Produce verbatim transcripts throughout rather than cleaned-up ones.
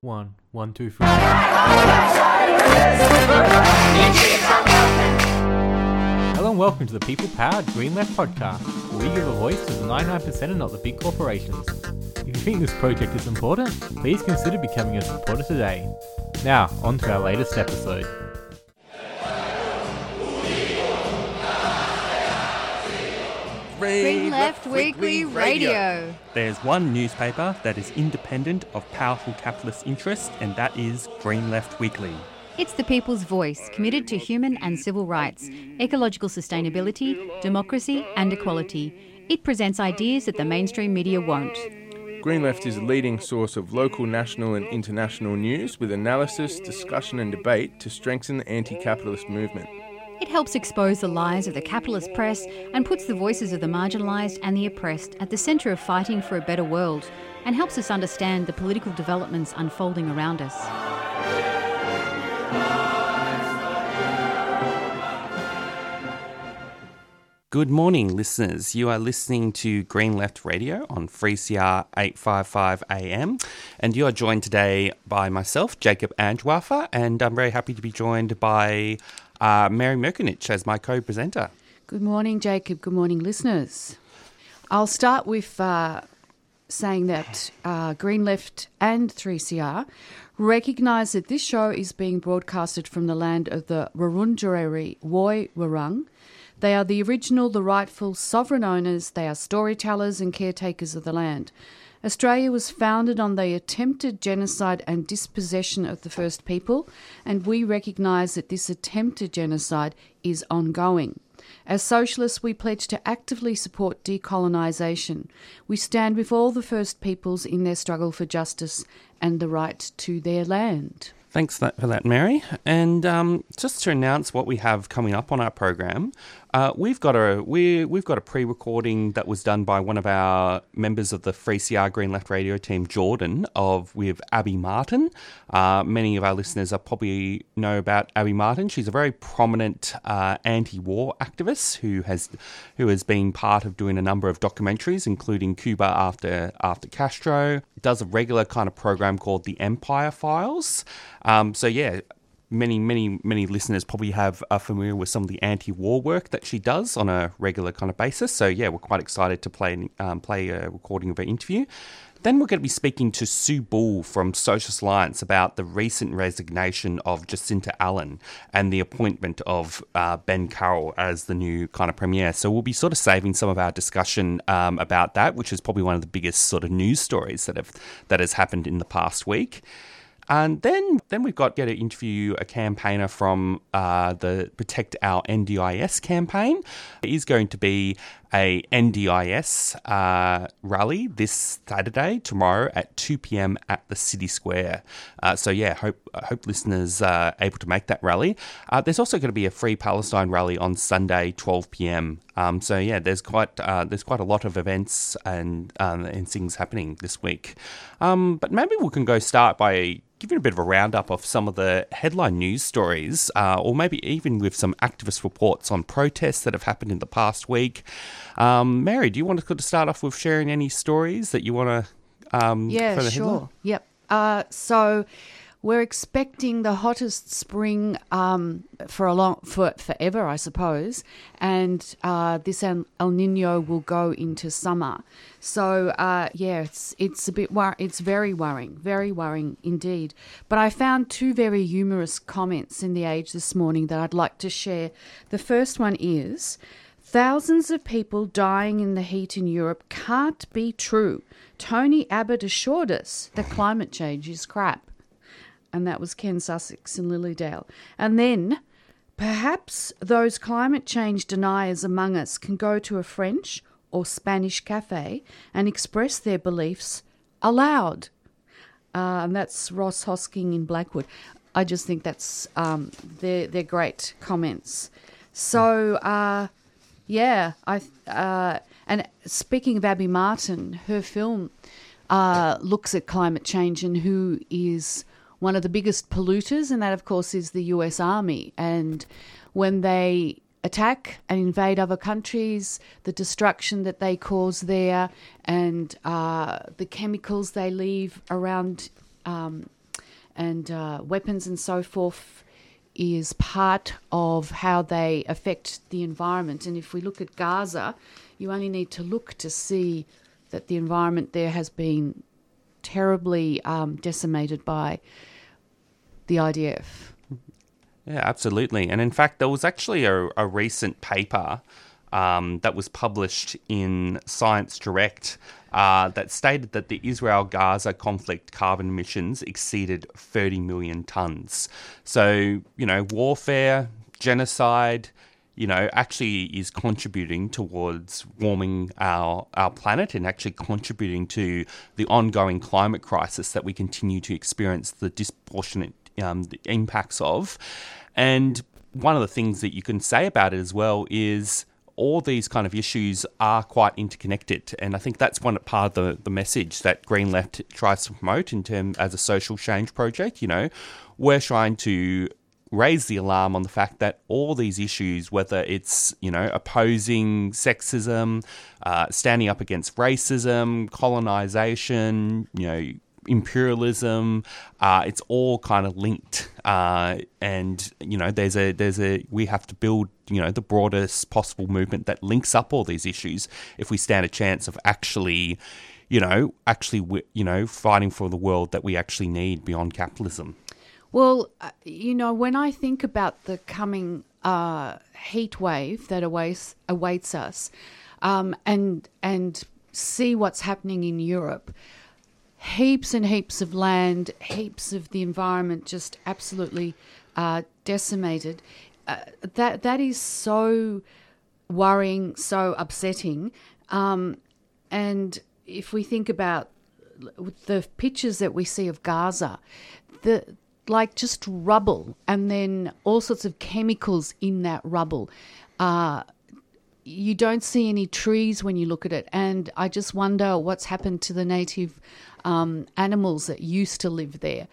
One, one, two, three. Hello and welcome to the people-powered Green Left podcast, where we give a voice to the ninety-nine percent and not the big corporations. If you think this project is important, please consider becoming a supporter today. Now, on to our latest episode. Green Left Weekly Radio. There's one newspaper that is independent of powerful capitalist interests, and that is Green Left Weekly. It's the people's voice, committed to human and civil rights, ecological sustainability, democracy and equality. It presents ideas that the mainstream media won't. Green Left is a leading source of local, national and international news with analysis, discussion and debate to strengthen the anti-capitalist movement. It helps expose the lies of the capitalist press and puts the voices of the marginalised and the oppressed at the centre of fighting for a better world, and helps us understand the political developments unfolding around us. Good morning, listeners. You are listening to Green Left Radio on three C R eight fifty-five A M, and you are joined today by myself, Jacob Anjwafa, and I'm very happy to be joined by uh, Mary Merkinich as my co-presenter. Good morning, Jacob. Good morning, listeners. I'll start with uh, saying that uh, Green Left and three C R recognise that this show is being broadcasted from the land of the Wurundjeri Woi Wurrung. They are the original, the rightful sovereign owners. They are storytellers and caretakers of the land. Australia was founded on the attempted genocide and dispossession of the First People, and we recognise that this attempted genocide is ongoing. As socialists, we pledge to actively support decolonisation. We stand with all the First Peoples in their struggle for justice and the right to their land. Thanks for that, Mary. And um, just to announce what we have coming up on our program, uh, we've got a we we've got a pre-recording that was done by one of our members of the three C R Green Left Radio team, Jordan, of with Abby Martin. Uh, many of our listeners are probably know about Abby Martin. She's a very prominent uh, anti-war activist who has who has been part of doing a number of documentaries, including Cuba after after Castro. Does a regular kind of program called the Empire Files. Um, so yeah, many, many, many listeners probably have are familiar with some of the anti-war work that she does on a regular kind of basis. So yeah, we're quite excited to play um, play a recording of her interview. Then we're going to be speaking to Sue Bull from Socialist Alliance about the recent resignation of Jacinta Allen and the appointment of uh, Ben Carroll as the new kind of premier. So we'll be sort of saving some of our discussion um, about that, which is probably one of the biggest sort of news stories that have that has happened in the past week. And then, then we've got get to interview a campaigner from uh, the Protect Our N D I S campaign. It is going to be a N D I S uh, rally this Saturday, tomorrow at two p.m. at the City Square. Uh, so yeah, hope hope listeners are able to make that rally. Uh, there's also going to be a Free Palestine rally on Sunday, twelve p.m. Um, so yeah, there's quite uh, there's quite a lot of events and um, and things happening this week. Um, but maybe we can go start by giving a bit of a roundup of some of the headline news stories, uh, or maybe even with some activist reports on protests that have happened in the past week. Um, Mary, do you want to start off with sharing any stories that you want to um, Yeah, for the sure. headline? Yep. Uh, so we're expecting the hottest spring um, for a long for forever, I suppose, and uh, this El Nino will go into summer. So uh, yeah, it's it's a bit wor- it's very worrying, very worrying indeed. But I found two very humorous comments in The Age this morning that I'd like to share. The first one is, thousands of people dying in the heat in Europe can't be true. Tony Abbott assured us that climate change is crap. And that was Ken Sussex in Lilydale. And then, perhaps those climate change deniers among us can go to a French or Spanish cafe and express their beliefs aloud. Uh, and that's Ross Hosking in Blackwood. I just think that's um, they're they're great comments. So uh, yeah, I uh, and speaking of Abby Martin, her film uh, looks at climate change and who is one of the biggest polluters, and that, of course, is the U S Army. And when they attack and invade other countries, the destruction that they cause there, and uh, the chemicals they leave around um, and uh, weapons and so forth is part of how they affect the environment. And if we look at Gaza, you only need to look to see that the environment there has been terribly um, decimated by the I D F. Yeah, absolutely. And in fact, there was actually a, a recent paper um, that was published in Science Direct uh, that stated that the Israel-Gaza conflict carbon emissions exceeded thirty million tonnes. So, you know, warfare, genocide, you know, actually is contributing towards warming our, our planet and actually contributing to the ongoing climate crisis that we continue to experience the disproportionate um, the impacts of. And one of the things that you can say about it as well is all these kind of issues are quite interconnected. And I think that's one part of the, the message that Green Left tries to promote in terms as a social change project. You know, we're trying to raise the alarm on the fact that all these issues, whether it's, you know, opposing sexism, uh, standing up against racism, colonization, you know, imperialism, uh, it's all kind of linked. Uh, and, you know, there's a, there's a, we have to build, you know, the broadest possible movement that links up all these issues if we stand a chance of actually, you know, actually, you know, fighting for the world that we actually need beyond capitalism. Well, uh, you know, when I think about the coming uh, heat wave that awaits, awaits us um, and and see what's happening in Europe, heaps and heaps of land, heaps of the environment just absolutely uh, decimated, uh, that that is so worrying, so upsetting. Um, and if we think about the pictures that we see of Gaza, the like just rubble and then all sorts of chemicals in that rubble. Uh, you don't see any trees when you look at it. And I just wonder what's happened to the native um, animals that used to live there.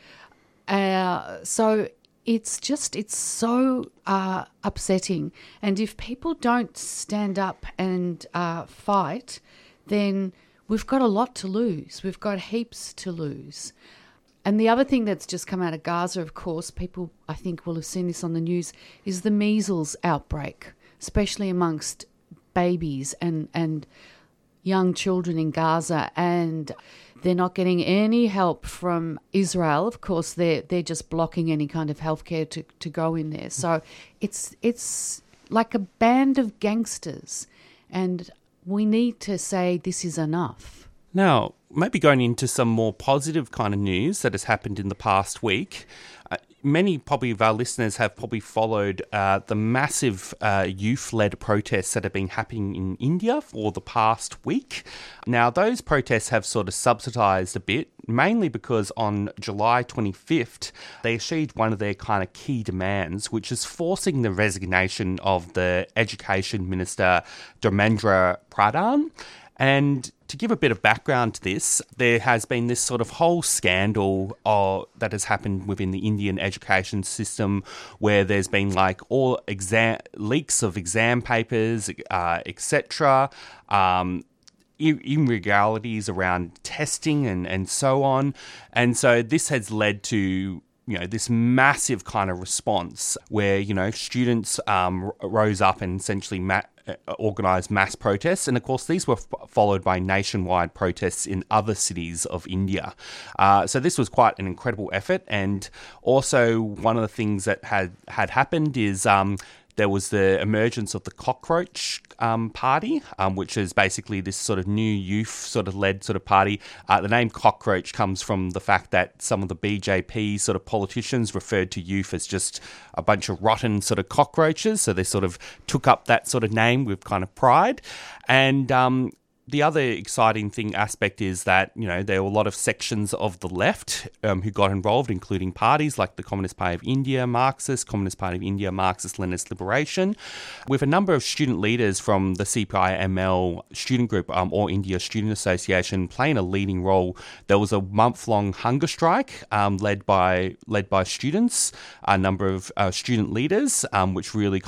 Uh, so it's just, it's so uh, upsetting. And if people don't stand up and uh, fight, then we've got a lot to lose. We've got heaps to lose. And the other thing that's just come out of Gaza, of course, people I think will have seen this on the news, is the measles outbreak, especially amongst babies and, and young children in Gaza. And they're not getting any help from Israel. Of course, they're, they're just blocking any kind of healthcare to, to go in there. So it's it's like a band of gangsters. And we need to say this is enough. Now, maybe going into some more positive kind of news that has happened in the past week. Uh, many probably of our listeners have probably followed uh, the massive uh, youth-led protests that have been happening in India for the past week. Now, those protests have sort of subsidised a bit, mainly because on July twenty-fifth, they achieved one of their kind of key demands, which is forcing the resignation of the Education Minister, Dharmendra Pradhan. And to give a bit of background to this, there has been this sort of whole scandal uh, that has happened within the Indian education system where there's been like all exam leaks of exam papers, uh, et cetera, um, irregularities around testing and, and so on. And so this has led to, you know, this massive kind of response where, you know, students um, rose up and essentially ma- organised mass protests. And of course, these were f- followed by nationwide protests in other cities of India. Uh, so this was quite an incredible effort. And also one of the things that had, had happened is um, there was the emergence of the Cockroach um, Party, um, which is basically this sort of new youth sort of led sort of party. Uh, the name Cockroach comes from the fact that some of the B J P sort of politicians referred to youth as just a bunch of rotten sort of cockroaches. So they sort of took up that sort of name with kind of pride. And um, the other exciting thing aspect is that, you know, there were a lot of sections of the left um, who got involved, including parties like the Communist Party of India, Marxist, Communist Party of India, Marxist-Leninist Liberation, with a number of student leaders from the C P I M L student group, um, All India Student Association, playing a leading role. There was a month-long hunger strike um, led by led by students, a number of uh, student leaders, um, which really kind of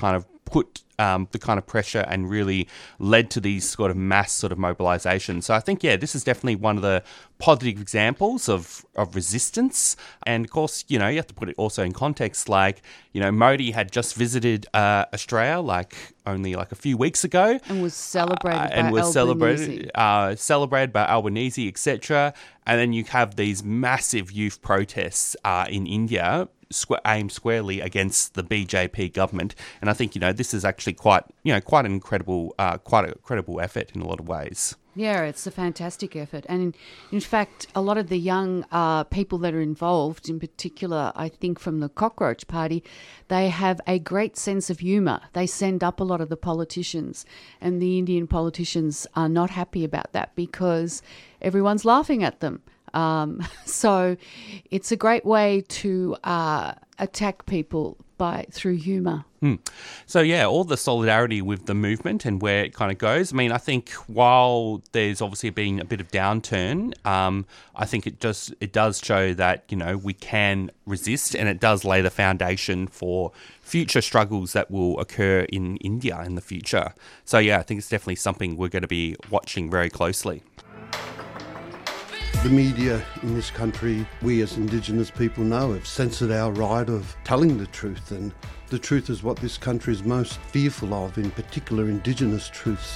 put um, the kind of pressure and really led to these sort of mass sort of mobilization. So I think, yeah, this is definitely one of the positive examples of, of resistance. And of course, you know, you have to put it also in context, like, you know, Modi had just visited uh, Australia like only like a few weeks ago. And was celebrated uh, by and was Albanese. celebrated, uh, celebrated by Albanese, et cetera. And then you have these massive youth protests uh, in India squ- aimed squarely against the B J P government. And I think, you know, this is actually quite, you know, quite an incredible, uh, quite a credible effort in a lot of ways. Yeah, it's a fantastic effort. And in, in fact, a lot of the young uh, people that are involved, in particular, I think from the Cockroach Party, they have a great sense of humour. They send up a lot of the politicians, and the Indian politicians are not happy about that because everyone's laughing at them. Um, so it's a great way to uh, attack people by through humour. Hmm. So, yeah, all the solidarity with the movement and where it kind of goes. I mean, I think while there's obviously been a bit of downturn, um, I think it just it does show that, you know, we can resist, and it does lay the foundation for future struggles that will occur in India in the future. So, yeah, I think it's definitely something we're going to be watching very closely. The media in this country, we as Indigenous people know, have censored our right of telling the truth, and the truth is what this country is most fearful of, in particular Indigenous truths.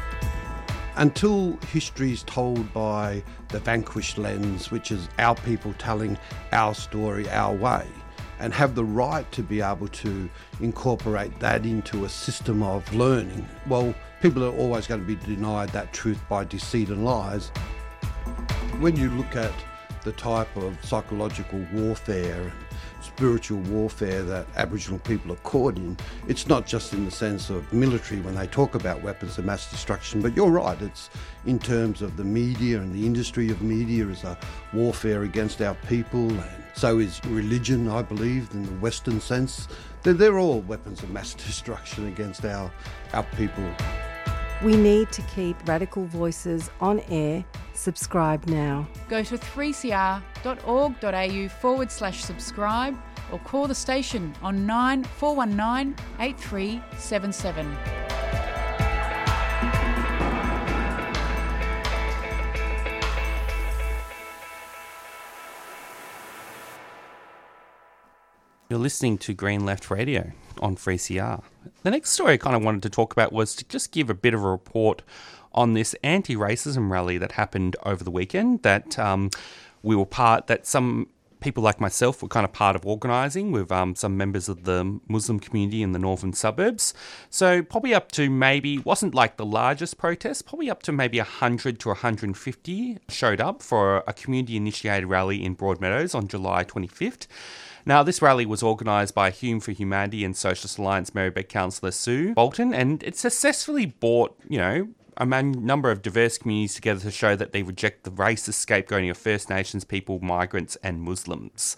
Until history is told by the vanquished lens, which is our people telling our story our way, and have the right to be able to incorporate that into a system of learning, well, people are always going to be denied that truth by deceit and lies. When you look at the type of psychological warfare and spiritual warfare that Aboriginal people are caught in, it's not just in the sense of military when they talk about weapons of mass destruction, but you're right, it's in terms of the media and the industry of media as a warfare against our people, and so is religion, I believe, in the Western sense. They're, they're all weapons of mass destruction against our, our people. We need to keep Radical Voices on air. Subscribe now. Go to three c r dot org dot a u forward slash subscribe or call the station on nine four one nine eight three seven seven. You're listening to Green Left Radio on three C R. The next story I kind of wanted to talk about was to just give a bit of a report on this anti-racism rally that happened over the weekend that um, we were part, that some people like myself were kind of part of organising with um, some members of the Muslim community in the northern suburbs. So probably up to maybe, wasn't like the largest protest, probably up to maybe one hundred to one hundred fifty showed up for a community-initiated rally in Broadmeadows on July twenty-fifth. Now, this rally was organised by Hume for Humanity and Socialist Alliance Marybeck councillor Sue Bolton, and it successfully brought, you know, a man, number of diverse communities together to show that they reject the racist scapegoating of First Nations people, migrants and Muslims.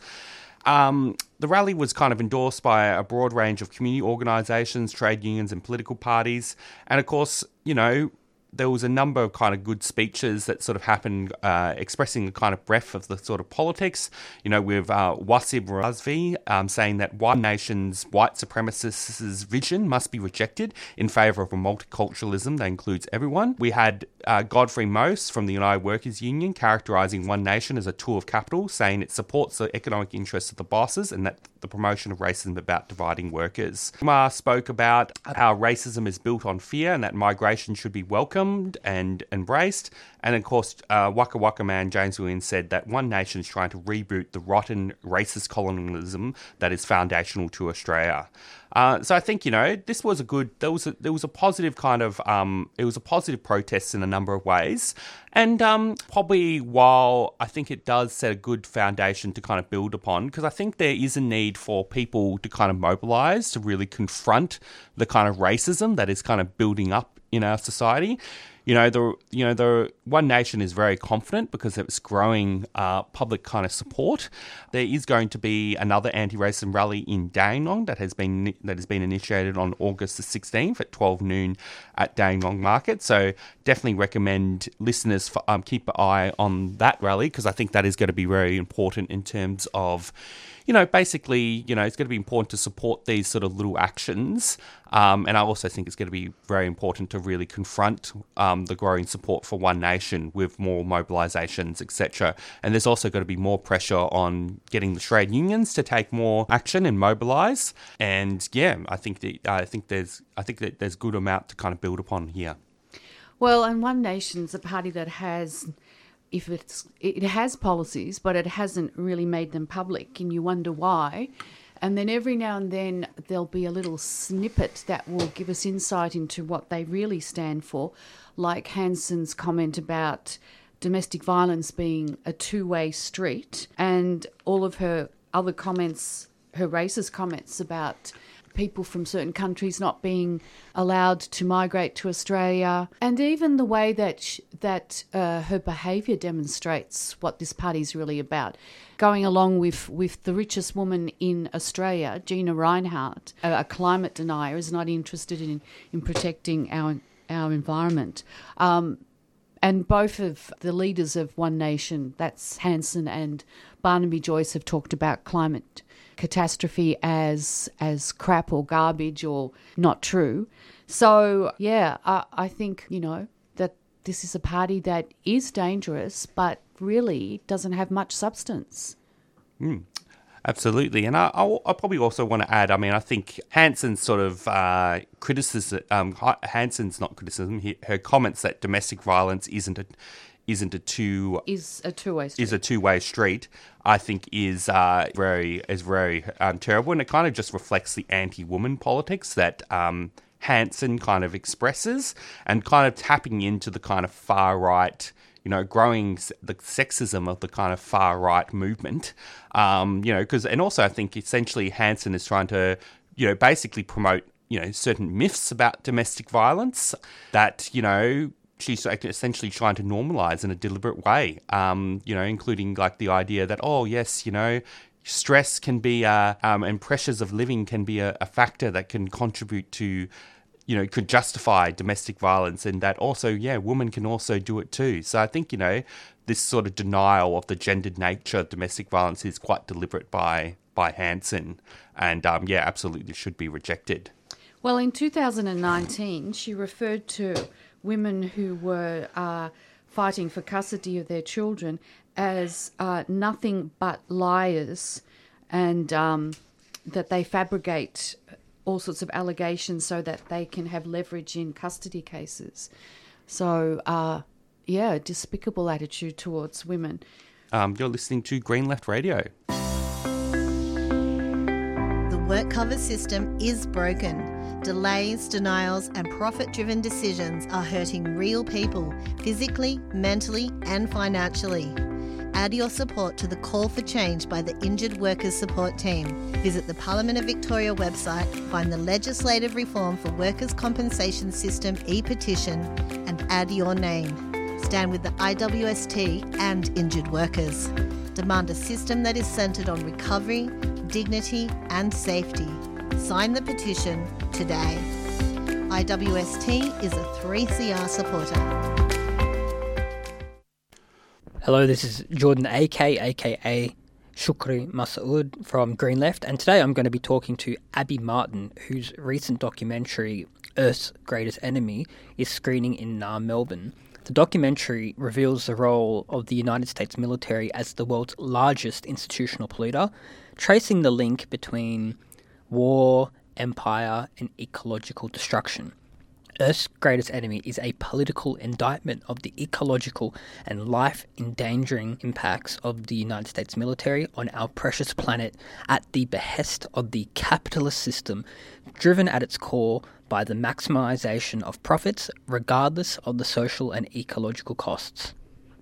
Um, the rally was kind of endorsed by a broad range of community organisations, trade unions and political parties. And of course, you know, there was a number of kind of good speeches that sort of happened uh, expressing the kind of breadth of the sort of politics, you know, with uh, Wasib Razvi um, saying that one nation's white supremacists' vision must be rejected in favour of a multiculturalism that includes everyone. We had uh, Godfrey Mose from the United Workers Union characterising one nation as a tool of capital, saying it supports the economic interests of the bosses and that the promotion of racism about dividing workers. Kumar spoke about how racism is built on fear and that migration should be welcomed and embraced. And of course, uh, Waka Waka man James Williams said that one nation is trying to reboot the rotten racist colonialism that is foundational to Australia. Uh, so I think, you know, this was a good, there was a, there was a positive kind of, um, it was a positive protest in a number of ways. And um, probably while I think it does set a good foundation to kind of build upon, because I think there is a need for people to kind of mobilise, to really confront the kind of racism that is kind of building up in our society. you know, the you know the One Nation is very confident because of its growing uh, public kind of support. There is going to be another anti-racism rally in Dandenong that has been that has been initiated on August the sixteenth at twelve noon at Dandenong Market. So definitely recommend listeners for, um, keep an eye on that rally, because I think that is going to be very important in terms of, you know, basically, you know, it's going to be important to support these sort of little actions. Um, and I also think it's going to be very important to really confront um, the growing support for One Nation with more mobilisations, et cetera. And there's also got to be more pressure on getting the trade unions to take more action and mobilise. And yeah, I think that, I think there's I think that there's good amount to kind of build upon here. Well, and One Nation's a party that has, if it's it has policies, but it hasn't really made them public, and you wonder why. And then every now and then there'll be a little snippet that will give us insight into what they really stand for, like Hanson's comment about domestic violence being a two-way street, and all of her other comments, her racist comments about people from certain countries not being allowed to migrate to Australia, and even the way that sh- that uh, her behaviour demonstrates what this party is really about. Going along with, with the richest woman in Australia, Gina Rinehart, a, a climate denier, is not interested in, in protecting our our environment. Um, and both of the leaders of One Nation, that's Hanson and Barnaby Joyce, have talked about climate catastrophe as as crap or garbage or not true. So, yeah, I, I think, you know, that this is a party that is dangerous but really doesn't have much substance. Mm, absolutely. And I, I'll, I'll probably also want to add, I mean, I think Hanson's sort of uh, criticism, um, Hanson's not criticism, he, her comments that domestic violence isn't a isn't a two is a two-way street. is a two-way street, I think is uh, very is very um, terrible, and it kind of just reflects the anti-woman politics that um, Hanson kind of expresses, and kind of tapping into the kind of far right, you know, growing the sexism of the kind of far right movement, um, you know, because and also I think essentially Hanson is trying to, you know, basically promote, you know, certain myths about domestic violence that, you know, she's essentially trying to normalise in a deliberate way, um, you know, including like the idea that, oh, yes, you know, stress can be, uh, um, and pressures of living can be a, a factor that can contribute to, you know, could justify domestic violence, and that also, yeah, women can also do it too. So I think, you know, this sort of denial of the gendered nature of domestic violence is quite deliberate by, by Hanson, and um, yeah, absolutely should be rejected. Well, in two thousand nineteen, she referred to women who were uh, fighting for custody of their children as uh, nothing but liars, and um, that they fabricate all sorts of allegations so that they can have leverage in custody cases. So, uh, yeah, despicable attitude towards women. Um, you're listening to Green Left Radio. The work cover system is broken. Delays, denials and profit-driven decisions are hurting real people, physically, mentally and financially. Add your support to the call for change by the Injured Workers Support Team. Visit the Parliament of Victoria website, find the legislative reform for workers' compensation system e-petition and add your name. Stand with the I W S T and injured workers. Demand a system that is centred on recovery, dignity and safety. Sign the petition today. I W S T is a three C R supporter. Hello, this is Jordan A K, aka Shukri Masood from Green Left, and today I'm going to be talking to Abby Martin, whose recent documentary, Earth's Greatest Enemy, is screening in uh, Melbourne. The documentary reveals the role of the United States military as the world's largest institutional polluter, tracing the link between war, empire, and ecological destruction. Earth's Greatest Enemy is a political indictment of the ecological and life-endangering impacts of the United States military on our precious planet at the behest of the capitalist system, driven at its core by the maximisation of profits, regardless of the social and ecological costs.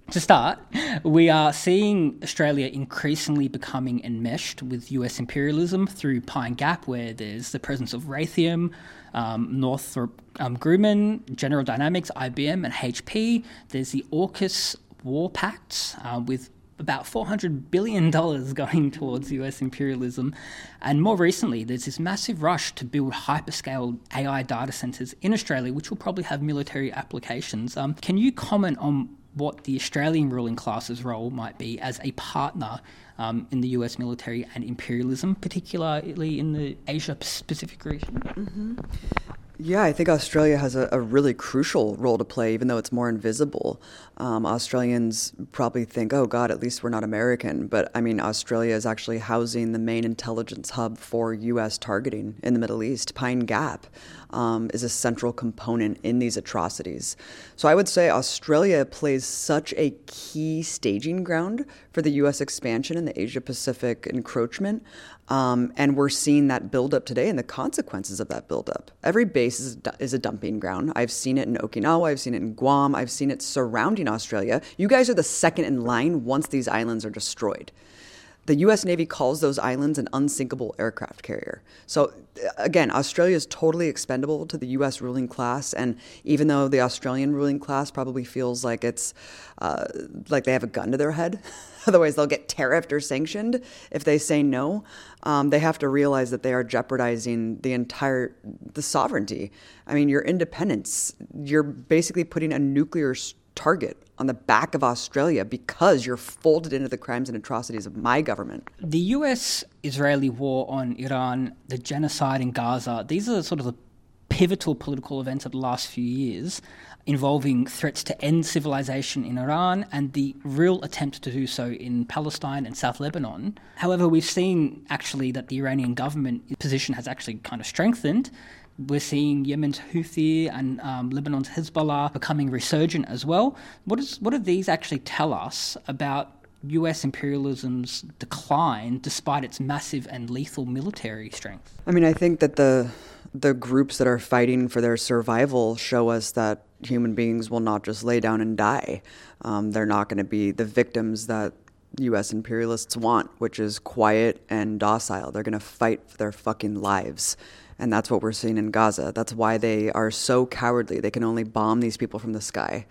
To start, we are seeing Australia increasingly becoming enmeshed with U S imperialism through Pine Gap, where there's the presence of Raytheon, um, Northrop um, Grumman, General Dynamics, I B M, and H P. There's the AUKUS War Pact uh, with about four hundred billion dollars going towards U S imperialism. And more recently, there's this massive rush to build hyperscale A I data centres in Australia, which will probably have military applications. Um, can you comment on what the Australian ruling class's role might be as a partner um, in the U S military and imperialism, particularly in the Asia-Pacific region? Mm-hmm. Yeah, I think Australia has a, a really crucial role to play, even though it's more invisible. Um, Australians probably think, oh, God, at least we're not American. But, I mean, Australia is actually housing the main intelligence hub for U S targeting in the Middle East. Pine Gap um, is a central component in these atrocities. So I would say Australia plays such a key staging ground for the U S expansion and the Asia-Pacific encroachment. Um, and we're seeing that buildup today and the consequences of that buildup. Every base is, is a dumping ground. I've seen it in Okinawa. I've seen it in Guam. I've seen it surrounding Australia. You guys are the second in line once these islands are destroyed. The U S Navy calls those islands an unsinkable aircraft carrier. So again, Australia is totally expendable to the U S ruling class. And even though the Australian ruling class probably feels like it's uh, like they have a gun to their head, otherwise they'll get tariffed or sanctioned if they say no, um, they have to realize that they are jeopardizing the entire, the sovereignty. I mean, your independence, you're basically putting a nuclear target on the back of Australia because you're folded into the crimes and atrocities of my government. The U S-Israeli war on Iran, the genocide in Gaza, these are sort of the pivotal political events of the last few years involving threats to end civilization in Iran and the real attempt to do so in Palestine and South Lebanon. However, we've seen actually that the Iranian government position has actually kind of strengthened. We're seeing Yemen's Houthi and um, Lebanon's Hezbollah becoming resurgent as well. What is what do these actually tell us about U S imperialism's decline despite its massive and lethal military strength? I mean, I think that the the groups that are fighting for their survival show us that human beings will not just lay down and die. Um, they're not going to be the victims that U S imperialists want, which is quiet and docile. They're going to fight for their fucking lives. And that's what we're seeing in Gaza. That's why they are so cowardly. They can only bomb these people from the sky.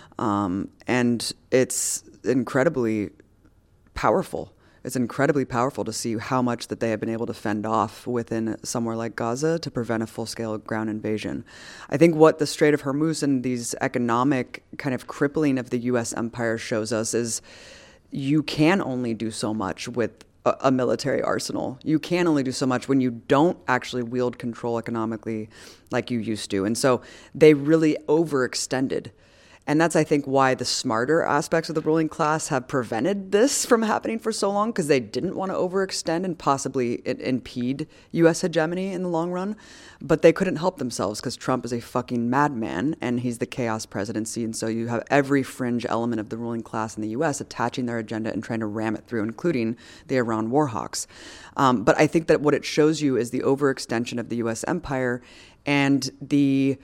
Um, and it's incredibly powerful. It's incredibly powerful to see how much that they have been able to fend off within somewhere like Gaza to prevent a full-scale ground invasion. I think what the Strait of Hormuz and these economic kind of crippling of the U S empire shows us is you can only do so much with a, a military arsenal. You can only do so much when you don't actually wield control economically like you used to. And so they really overextended. And that's, I think, why the smarter aspects of the ruling class have prevented this from happening for so long, because they didn't want to overextend and possibly it impede U S hegemony in the long run. But they couldn't help themselves because Trump is a fucking madman and he's the chaos presidency. And so you have every fringe element of the ruling class in the U S attaching their agenda and trying to ram it through, including the Iran warhawks. Um, but I think that what it shows you is the overextension of the U S empire and the...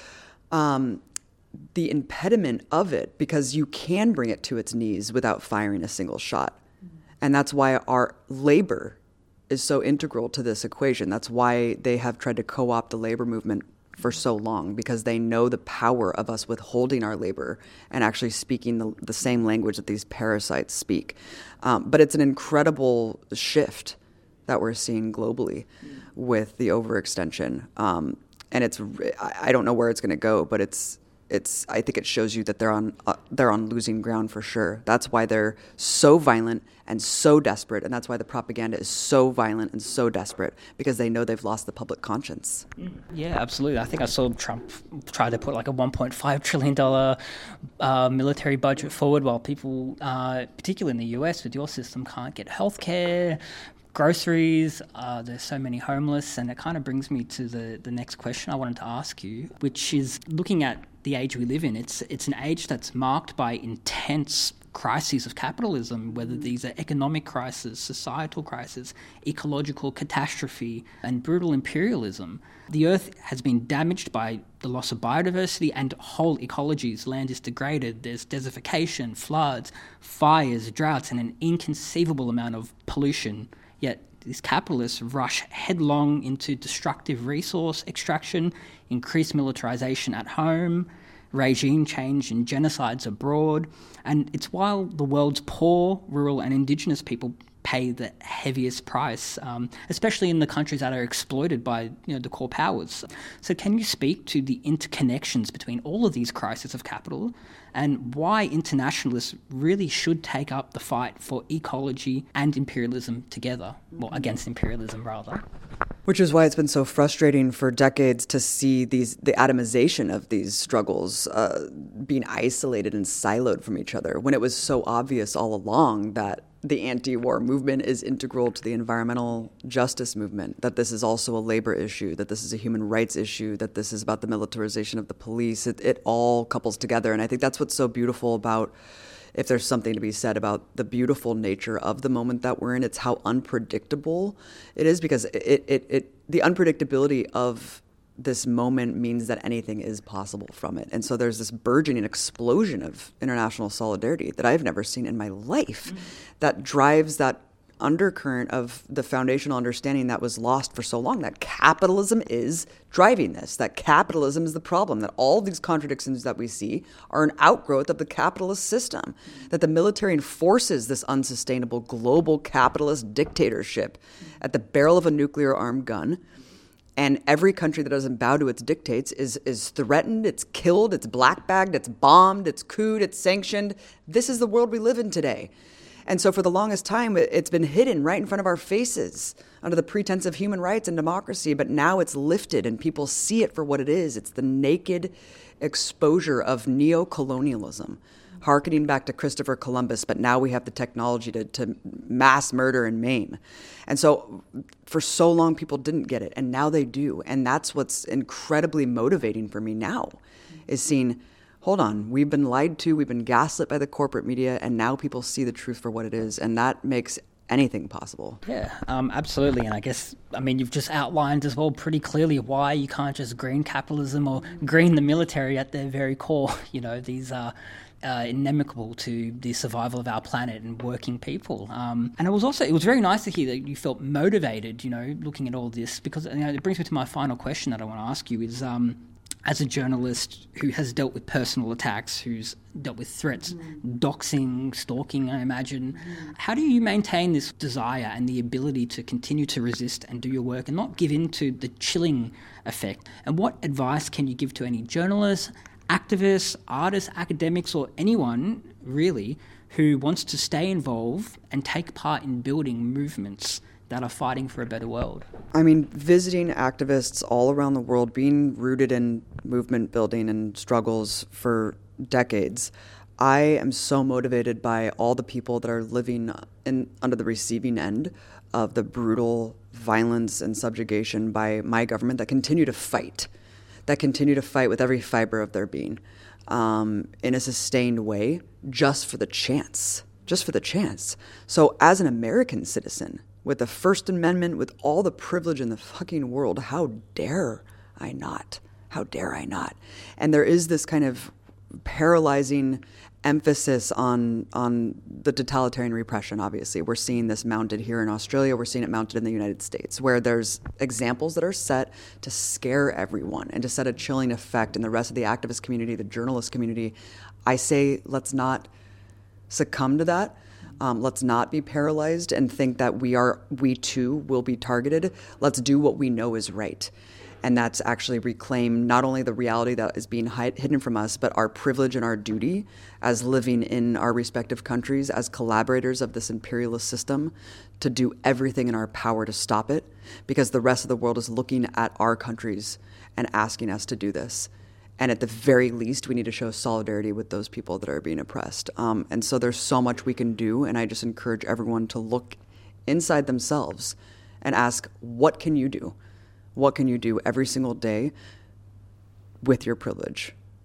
Um, the impediment of it, because you can bring it to its knees without firing a single shot. And that's why our labor is so integral to this equation. That's why they have tried to co-opt the labor movement for so long, because they know the power of us withholding our labor and actually speaking the, the same language that these parasites speak. Um, but it's an incredible shift that we're seeing globally with the overextension. Um, and it's, I don't know where it's going to go, but it's, It's. I think it shows you that they're on uh, they're on losing ground for sure. That's why they're so violent and so desperate, and that's why the propaganda is so violent and so desperate, because they know they've lost the public conscience. Yeah, absolutely. I think I saw Trump try to put like a one point five trillion dollars uh, military budget forward, while people, uh, particularly in the U S with your system, can't get healthcare, groceries, uh, there's so many homeless, and it kind of brings me to the, the next question I wanted to ask you, which is looking at the age we live in. It's it's an age that's marked by intense crises of capitalism, whether these are economic crises, societal crises, ecological catastrophe, and brutal imperialism. The Earth has been damaged by the loss of biodiversity and whole ecologies. Land is degraded. There's desertification, floods, fires, droughts, and an inconceivable amount of pollution. Yet these capitalists rush headlong into destructive resource extraction, increased militarization at home, regime change and genocides abroad. And it's while the world's poor, rural and indigenous people pay the heaviest price, um, especially in the countries that are exploited by you know, the core powers. So can you speak to the interconnections between all of these crises of capital and why internationalists really should take up the fight for ecology and imperialism together, well, against imperialism rather? Which is why it's been so frustrating for decades to see these the atomization of these struggles uh, being isolated and siloed from each other, when it was so obvious all along that the anti-war movement is integral to the environmental justice movement, that this is also a labor issue, that this is a human rights issue, that this is about the militarization of the police. It, it all couples together. And I think that's what's so beautiful about, if there's something to be said about the beautiful nature of the moment that we're in, it's how unpredictable it is, because it, it, it the unpredictability of this moment means that anything is possible from it. And so there's this burgeoning explosion of international solidarity that I've never seen in my life mm-hmm. that drives that undercurrent of the foundational understanding that was lost for so long, that capitalism is driving this, that capitalism is the problem, that all these contradictions that we see are an outgrowth of the capitalist system, that the military enforces this unsustainable global capitalist dictatorship at the barrel of a nuclear armed gun. And every country that doesn't bow to its dictates is is threatened, it's killed, it's blackbagged, it's bombed, it's cooed, it's sanctioned. This is the world we live in today. And so for the longest time, it's been hidden right in front of our faces under the pretense of human rights and democracy. But now it's lifted and people see it for what it is. It's the naked exposure of neo-colonialism, harkening back to Christopher Columbus, but now we have the technology to, to mass murder and maim. And so for so long, people didn't get it, and now they do. And that's what's incredibly motivating for me now, is seeing, hold on, we've been lied to, we've been gaslit by the corporate media, and now people see the truth for what it is, and that makes anything possible. Yeah, um, absolutely. And I guess, I mean, you've just outlined as well pretty clearly why you can't just green capitalism or green the military at their very core. You know, these are uh, inimical to the survival of our planet and working people. Um, and it was also, it was very nice to hear that you felt motivated, you know, looking at all this, because you know, it brings me to my final question that I want to ask you is, um, as a journalist who has dealt with personal attacks, who's dealt with threats, mm. doxing, stalking, I imagine, mm. how do you maintain this desire and the ability to continue to resist and do your work and not give in to the chilling effect? And what advice can you give to any journalists, activists, artists, academics, or anyone, really, who wants to stay involved and take part in building movements that are fighting for a better world? I mean, visiting activists all around the world, being rooted in movement building and struggles for decades, I am so motivated by all the people that are living in under the receiving end of the brutal violence and subjugation by my government that continue to fight, that continue to fight with every fiber of their being um, in a sustained way, just for the chance, just for the chance. So as an American citizen, with the First Amendment, with all the privilege in the fucking world, how dare I not? How dare I not? And there is this kind of paralyzing emphasis on on the totalitarian repression, obviously. We're seeing this mounted here in Australia. We're seeing it mounted in the United States, where there's examples that are set to scare everyone and to set a chilling effect in the rest of the activist community, the journalist community. I say, let's not succumb to that. Um, let's not be paralyzed and think that we are, we too will be targeted. Let's do what we know is right. And that's actually reclaim not only the reality that is being hide, hidden from us, but our privilege and our duty as living in our respective countries, as collaborators of this imperialist system, to do everything in our power to stop it, because the rest of the world is looking at our countries and asking us to do this. And at the very least, we need to show solidarity with those people that are being oppressed. Um, and so there's so much we can do, and I just encourage everyone to look inside themselves and ask, what can you do? What can you do every single day with your privilege?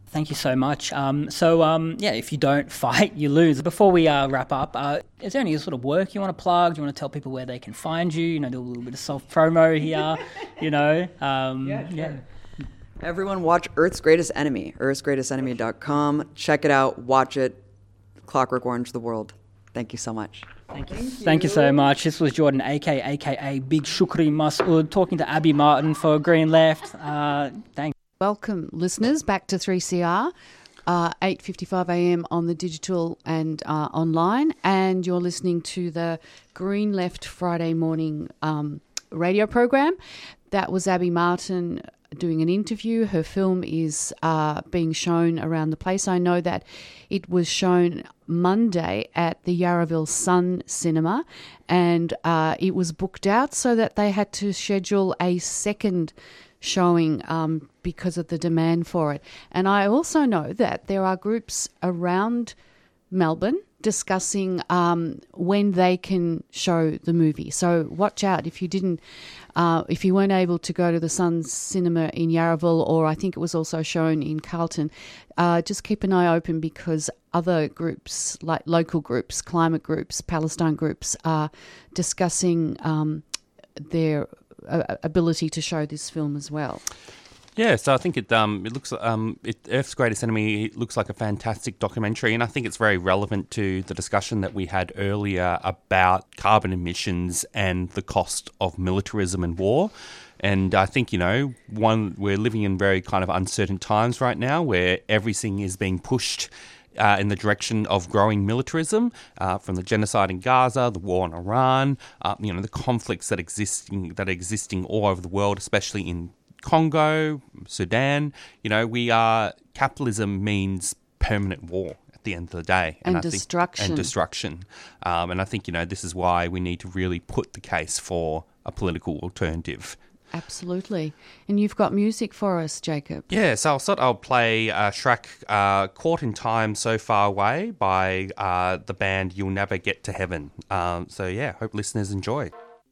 Thank you so much. Um, so, um, yeah, if you don't fight, you lose. Before we uh, wrap up, uh, is there any sort of work you want to plug? Do you want to tell people where they can find you? You know, do a little bit of self-promo here, you know? Um, yeah, sure. yeah. Everyone watch Earth's Greatest Enemy, earths greatest enemy dot com. Check it out, watch it. Clockwork Orange the world. Thank you so much. Thank you. Thank you, Thank you so much. This was Jordan, a k a. aka Big Shukri Masood, talking to Abby Martin for Green Left. Uh, thanks. Welcome, listeners, back to three C R, uh, eight fifty-five a m on the digital and uh, online, and you're listening to the Green Left Friday morning um, radio program. That was Abby Martin doing an interview. Her film is uh, being shown around the place. I know that it was shown Monday at the Yarraville Sun Cinema, and uh, it was booked out so that they had to schedule a second showing um, because of the demand for it. And I also know that there are groups around Melbourne discussing um, when they can show the movie. So watch out if you didn't, uh, if you weren't able to go to the Sun Cinema in Yarraville, or I think it was also shown in Carlton. Uh, just keep an eye open, because other groups, like local groups, climate groups, Palestine groups, are discussing um, their uh, ability to show this film as well. Yeah, so I think it um it looks um it, Earth's Greatest Enemy looks like a fantastic documentary, and I think it's very relevant to the discussion that we had earlier about carbon emissions and the cost of militarism and war. And I think, you know, one, we're living in very kind of uncertain times right now, where everything is being pushed Uh, in the direction of growing militarism, uh, from the genocide in Gaza, the war in Iran, uh, you know, the conflicts that existing that are existing all over the world, especially in Congo, Sudan. You know, we are capitalism means permanent war at the end of the day, and, and I destruction, think, and destruction. Um, and I think, you know, this is why we need to really put the case for a political alternative. Absolutely. And you've got music for us, Jacob. Yeah, so I'll, start, I'll play uh, Shrek, uh, Caught in Time So Far Away by uh, the band You'll Never Get to Heaven. Um, so yeah, hope listeners enjoy.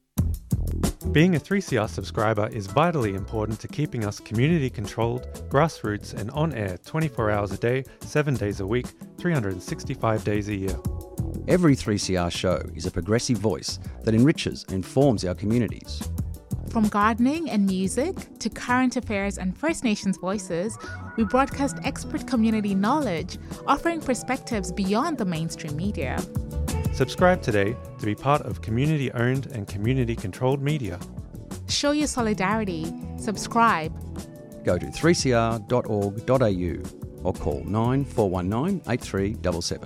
Being a three C R subscriber is vitally important to keeping us community-controlled, grassroots and on-air twenty-four hours a day, seven days a week, three hundred sixty-five days a year. Every three C R show is a progressive voice that enriches and informs our communities. From gardening and music to current affairs and First Nations voices, we broadcast expert community knowledge, offering perspectives beyond the mainstream media. Subscribe today to be part of community-owned and community-controlled media. Show your solidarity. Subscribe. Go to three c r dot org dot a u or call nine four one nine eight three seven seven.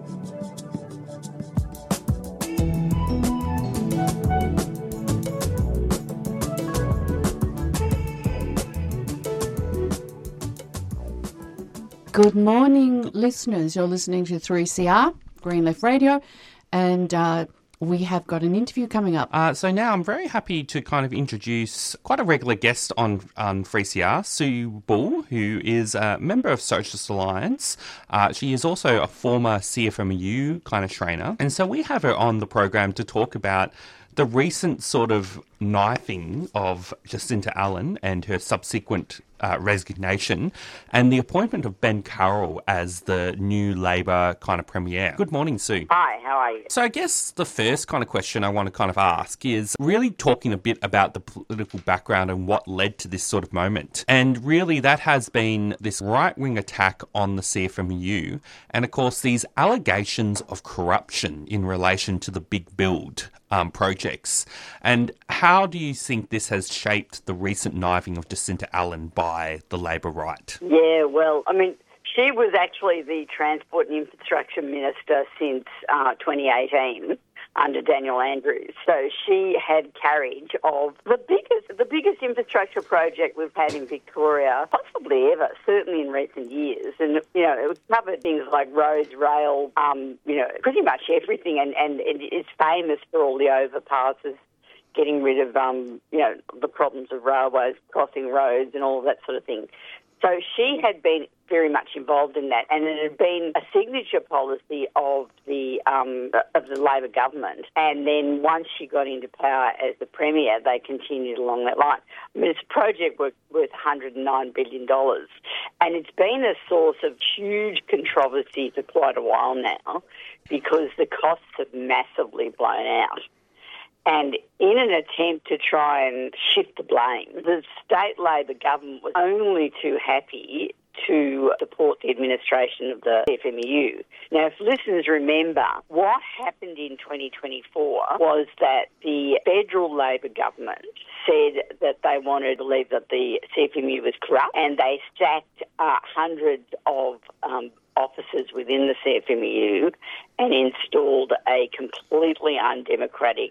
Good morning, listeners. You're listening to three C R, Green Left Radio, and uh, we have got an interview coming up. Uh, so now I'm very happy to kind of introduce quite a regular guest on, on three C R, Sue Bull, who is a member of Socialist Alliance. Uh, she is also a former C F M U kind of trainer. And so we have her on the program to talk about the recent sort of knifing of Jacinta Allen and her subsequent uh, resignation, and the appointment of Ben Carroll as the new Labor kind of premier. Good morning, Sue. Hi, how are you? So I guess the first kind of question I want to kind of ask is really talking a bit about the political background and what led to this sort of moment. And really that has been this right-wing attack on the C F M U, and of course these allegations of corruption in relation to the big build um, projects. And how do you think this has shaped the recent knifing of Jacinta Allen by the Labor right? Yeah, well, I mean, she was actually the Transport and Infrastructure Minister since uh, twenty eighteen under Daniel Andrews. So she had carriage of the biggest, the biggest infrastructure project we've had in Victoria, possibly ever, certainly in recent years. And, you know, it covered things like roads, rail, um, you know, pretty much everything. And, and it's famous for all the overpasses, getting rid of, um, you know, the problems of railways, crossing roads and all that sort of thing. So she had been very much involved in that, and it had been a signature policy of the um, of the Labor government. And then once she got into power as the Premier, they continued along that line. I mean, it's a project worth, worth one hundred nine billion dollars, and it's been a source of huge controversy for quite a while now because the costs have massively blown out. And in an attempt to try and shift the blame, the state Labor government was only too happy to support the administration of the C F M E U. Now, if listeners remember, what happened in twenty twenty-four was that the federal Labor government said that they wanted to believe that the C F M E U was corrupt, and they sacked uh, hundreds of um, officers within the C F M E U and installed a completely undemocratic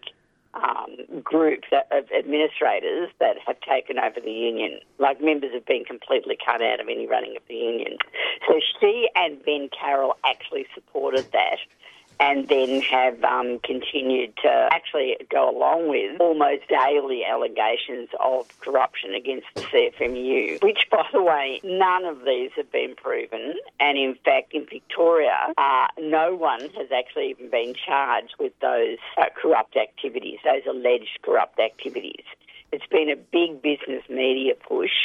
Um, group that, of administrators that have taken over the union. Like, members have been completely cut out of any running of the union. So she and Ben Carroll actually supported that and then have um, continued to actually go along with almost daily allegations of corruption against the C F M E U, which, by the way, none of these have been proven. And in fact, in Victoria, uh, no one has actually even been charged with those uh, corrupt activities, those alleged corrupt activities. It's been a big business media push.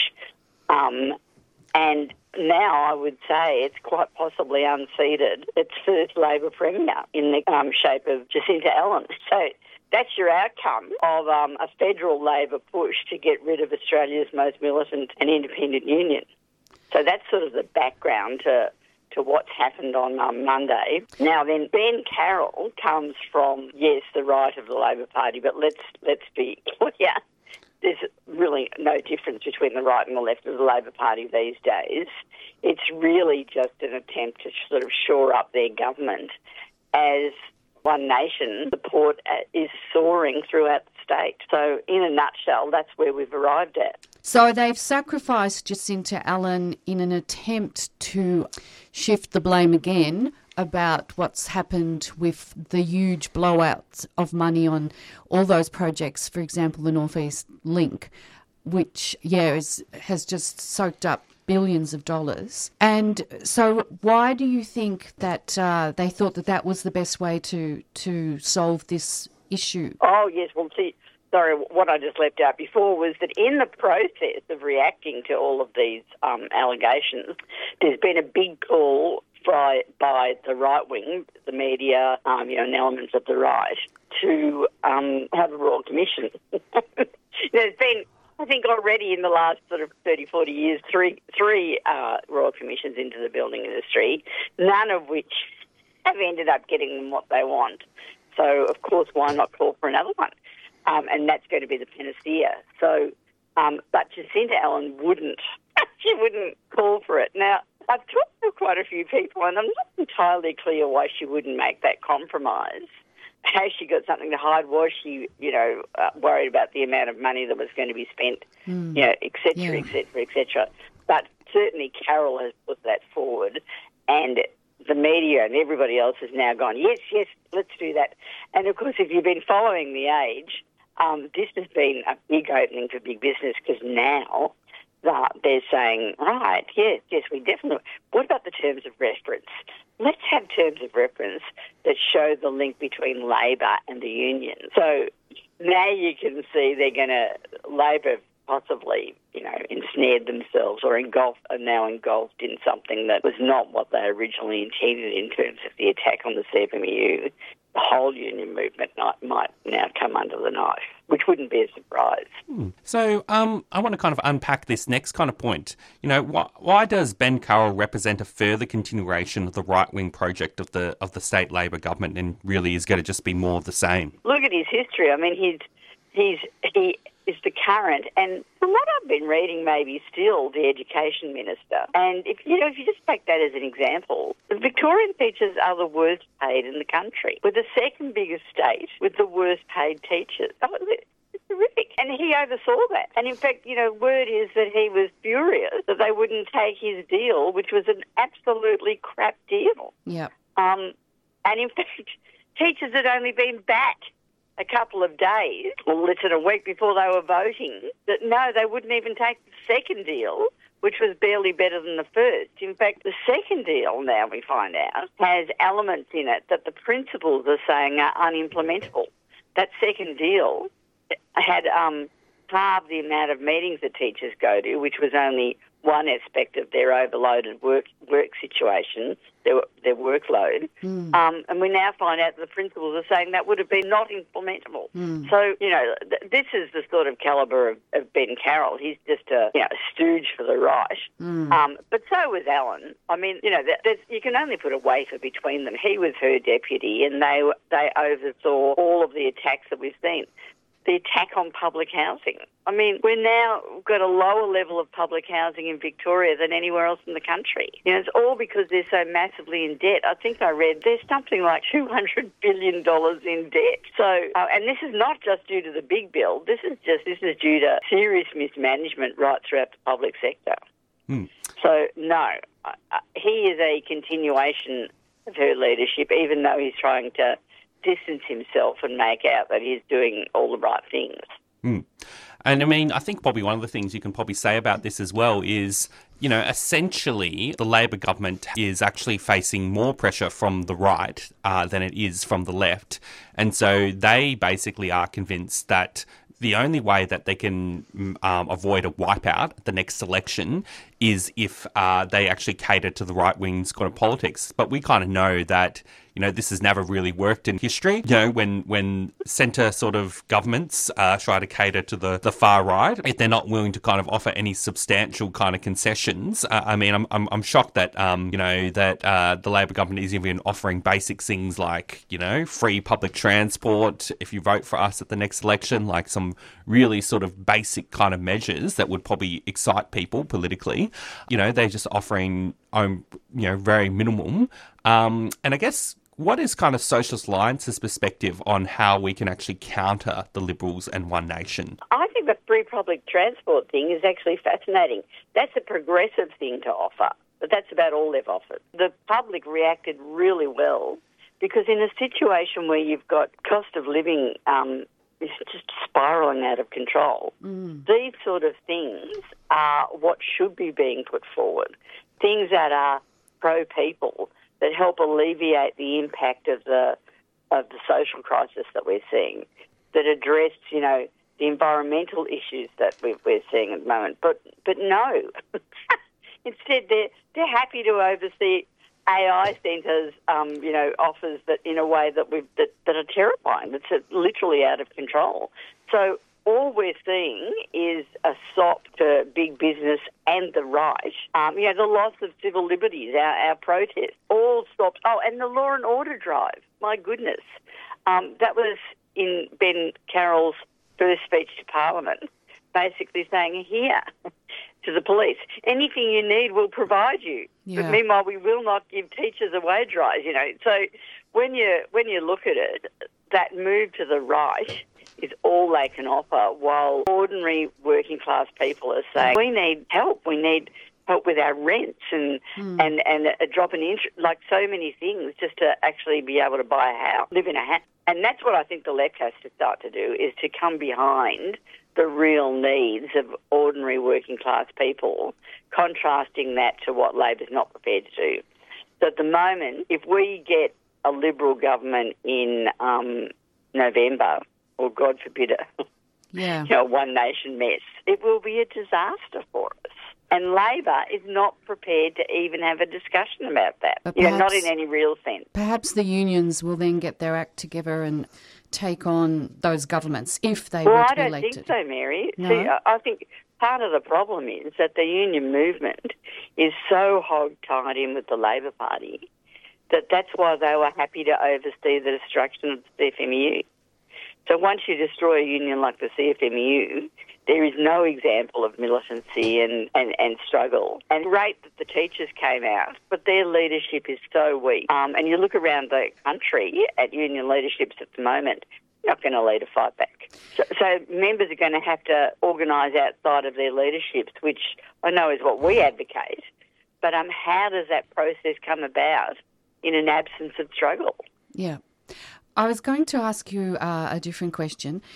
Um, and now I would say it's quite possibly unseated its first Labor Premier in the um, shape of Jacinta Allan. So that's your outcome of um, a federal Labor push to get rid of Australia's most militant and independent union. So that's sort of the background to to what's happened on um, Monday. Now then, Ben Carroll comes from, yes, the right of the Labor Party, but let's let's be clear. There's really no difference between the right and the left of the Labor Party these days. It's really just an attempt to sort of shore up their government as One Nation support is soaring throughout the state. So in a nutshell, that's where we've arrived at. So they've sacrificed Jacinta Allan in an attempt to shift the blame again about what's happened with the huge blowouts of money on all those projects, for example, the North East Link, which, yeah, is, has just soaked up billions of dollars. And so why do you think that uh, they thought that that was the best way to, to solve this issue? Oh, yes, well, see, sorry, what I just left out before was that in the process of reacting to all of these um, allegations, there's been a big call by, by the right wing, the media, um, you know, and elements of the right, to um, have a Royal Commission. There's been, I think, already in the last sort of thirty, forty years, three, three uh, Royal Commissions into the building industry, none of which have ended up getting them what they want. So, of course, why not call for another one? Um, and that's going to be the panacea. So, um, but Jacinta Allan wouldn't. She wouldn't call for it. Now, I've talked to quite a few people, and I'm not entirely clear why she wouldn't make that compromise. Has she got something to hide? Was she, you know, uh, worried about the amount of money that was going to be spent, mm. you know, et cetera, et cetera, et cetera? But certainly Carroll has put that forward, and the media and everybody else has now gone, yes, yes, let's do that. And, of course, if you've been following The Age, um, this has been a big opening for big business because now Uh, they're saying, right, yes, yes, we definitely... What about the terms of reference? Let's have terms of reference that show the link between Labor and the union. So now you can see they're going to... Labor possibly, you know, ensnared themselves or engulfed, are now engulfed in something that was not what they originally intended in terms of the attack on the C F M E U. The whole union movement might, might now come under the knife, which wouldn't be a surprise. Hmm. So um, I want to kind of unpack this next kind of point. You know, wh- why does Ben Carroll represent a further continuation of the right-wing project of the of the state Labor government and really is going to just be more of the same? Look at his history. I mean, he's he's he is the current, and from what I've been reading, maybe still the education minister. And if you know, if you just take that as an example, the Victorian teachers are the worst paid in the country. We're the second biggest state with the worst paid teachers. Oh, it's horrific. And he oversaw that. And in fact, you know, word is that he was furious that they wouldn't take his deal, which was an absolutely crap deal. Yeah. Um, and in fact, teachers had only been back a couple of days, or less than a week before they were voting, that no, they wouldn't even take the second deal, which was barely better than the first. In fact, the second deal, now we find out, has elements in it that the principals are saying are unimplementable. That second deal had um, halved the amount of meetings that teachers go to, which was only one aspect of their overloaded work work situation, their, their workload. Mm. Um, and we now find out that the principals are saying that would have been not implementable. Mm. So, you know, th- this is the sort of calibre of, of Ben Carroll. He's just a, you know, a stooge for the right. Mm. Um, but so was Alan. I mean, you know, there's, you can only put a wafer between them. He was her deputy and they they oversaw all of the attacks that we've seen. The attack on public housing. I mean, we're now got a lower level of public housing in Victoria than anywhere else in the country. You know, it's all because they're so massively in debt. I think I read there's something like two hundred billion dollars in debt. So, uh, and this is not just due to the big bill. This is just this is due to serious mismanagement right throughout the public sector. Hmm. So, no, uh, he is a continuation of her leadership, even though he's trying to distance himself and make out that he's doing all the right things. Mm. And I mean, I think probably one of the things you can probably say about this as well is, you know, essentially the Labor government is actually facing more pressure from the right uh, than it is from the left. And so they basically are convinced that the only way that they can um, avoid a wipeout at the next election is if uh, they actually cater to the right wing's kind of politics. But we kind of know that, you know, this has never really worked in history. You know, when when centre sort of governments uh, try to cater to the, the far right, if they're not willing to kind of offer any substantial kind of concessions. Uh, I mean, I'm I'm, I'm shocked that um you know that uh, the Labor government is even offering basic things like, you know, free public transport if you vote for us at the next election, like some really sort of basic kind of measures that would probably excite people politically. You know, they're just offering, um, you know, very minimum. Um, and I guess, what is kind of Socialist Alliance's perspective on how we can actually counter the Liberals and One Nation? I think the free public transport thing is actually fascinating. That's a progressive thing to offer, but that's about all they've offered. The public reacted really well because in a situation where you've got cost of living um, is just spiralling out of control, mm. these sort of things are what should be being put forward, things that are pro-people, that help alleviate the impact of the of the social crisis that we're seeing, that address, you know, the environmental issues that we're, we're seeing at the moment. But but no, instead they're they're happy to oversee A I centres, um, you know, offers that in a way that we that, that are terrifying. That's literally out of control. So all we're seeing is a sop to big business and the right. Um, you know, the loss of civil liberties, our, our protests, all stopped. Oh, and the law and order drive. My goodness. Um, that was in Ben Carroll's first speech to Parliament, basically saying, here, to the police, anything you need, we'll provide you. Yeah. But meanwhile, we will not give teachers a wage rise, you know. So when you when you look at it, that move to the right is all they can offer, while ordinary working class people are saying, we need help, we need help with our rents and mm. and, and a drop in interest, like so many things, just to actually be able to buy a house, live in a house. And that's what I think the left has to start to do, is to come behind the real needs of ordinary working class people, contrasting that to what Labor's not prepared to do. So at the moment, if we get a Liberal government in um, November, or God forbid a yeah. you know, One Nation mess, it will be a disaster for us. And Labor is not prepared to even have a discussion about that, But you perhaps, know, not in any real sense. Perhaps the unions will then get their act together and take on those governments if they well, were to I be elected. don't think so, Mary. No? See, I think part of the problem is that the union movement is so hog-tied in with the Labor Party that that's why they were happy to oversee the destruction of the C F M U. So once you destroy a union like the C F M U, there is no example of militancy and, and, and struggle. And great that the teachers came out, but their leadership is so weak. Um, and you look around the country at union leaderships at the moment, you're not going to lead a fight back. So, so members are going to have to organise outside of their leaderships, which I know is what we advocate. But um, how does that process come about in an absence of struggle? Yeah. I was going to ask you uh, a different question.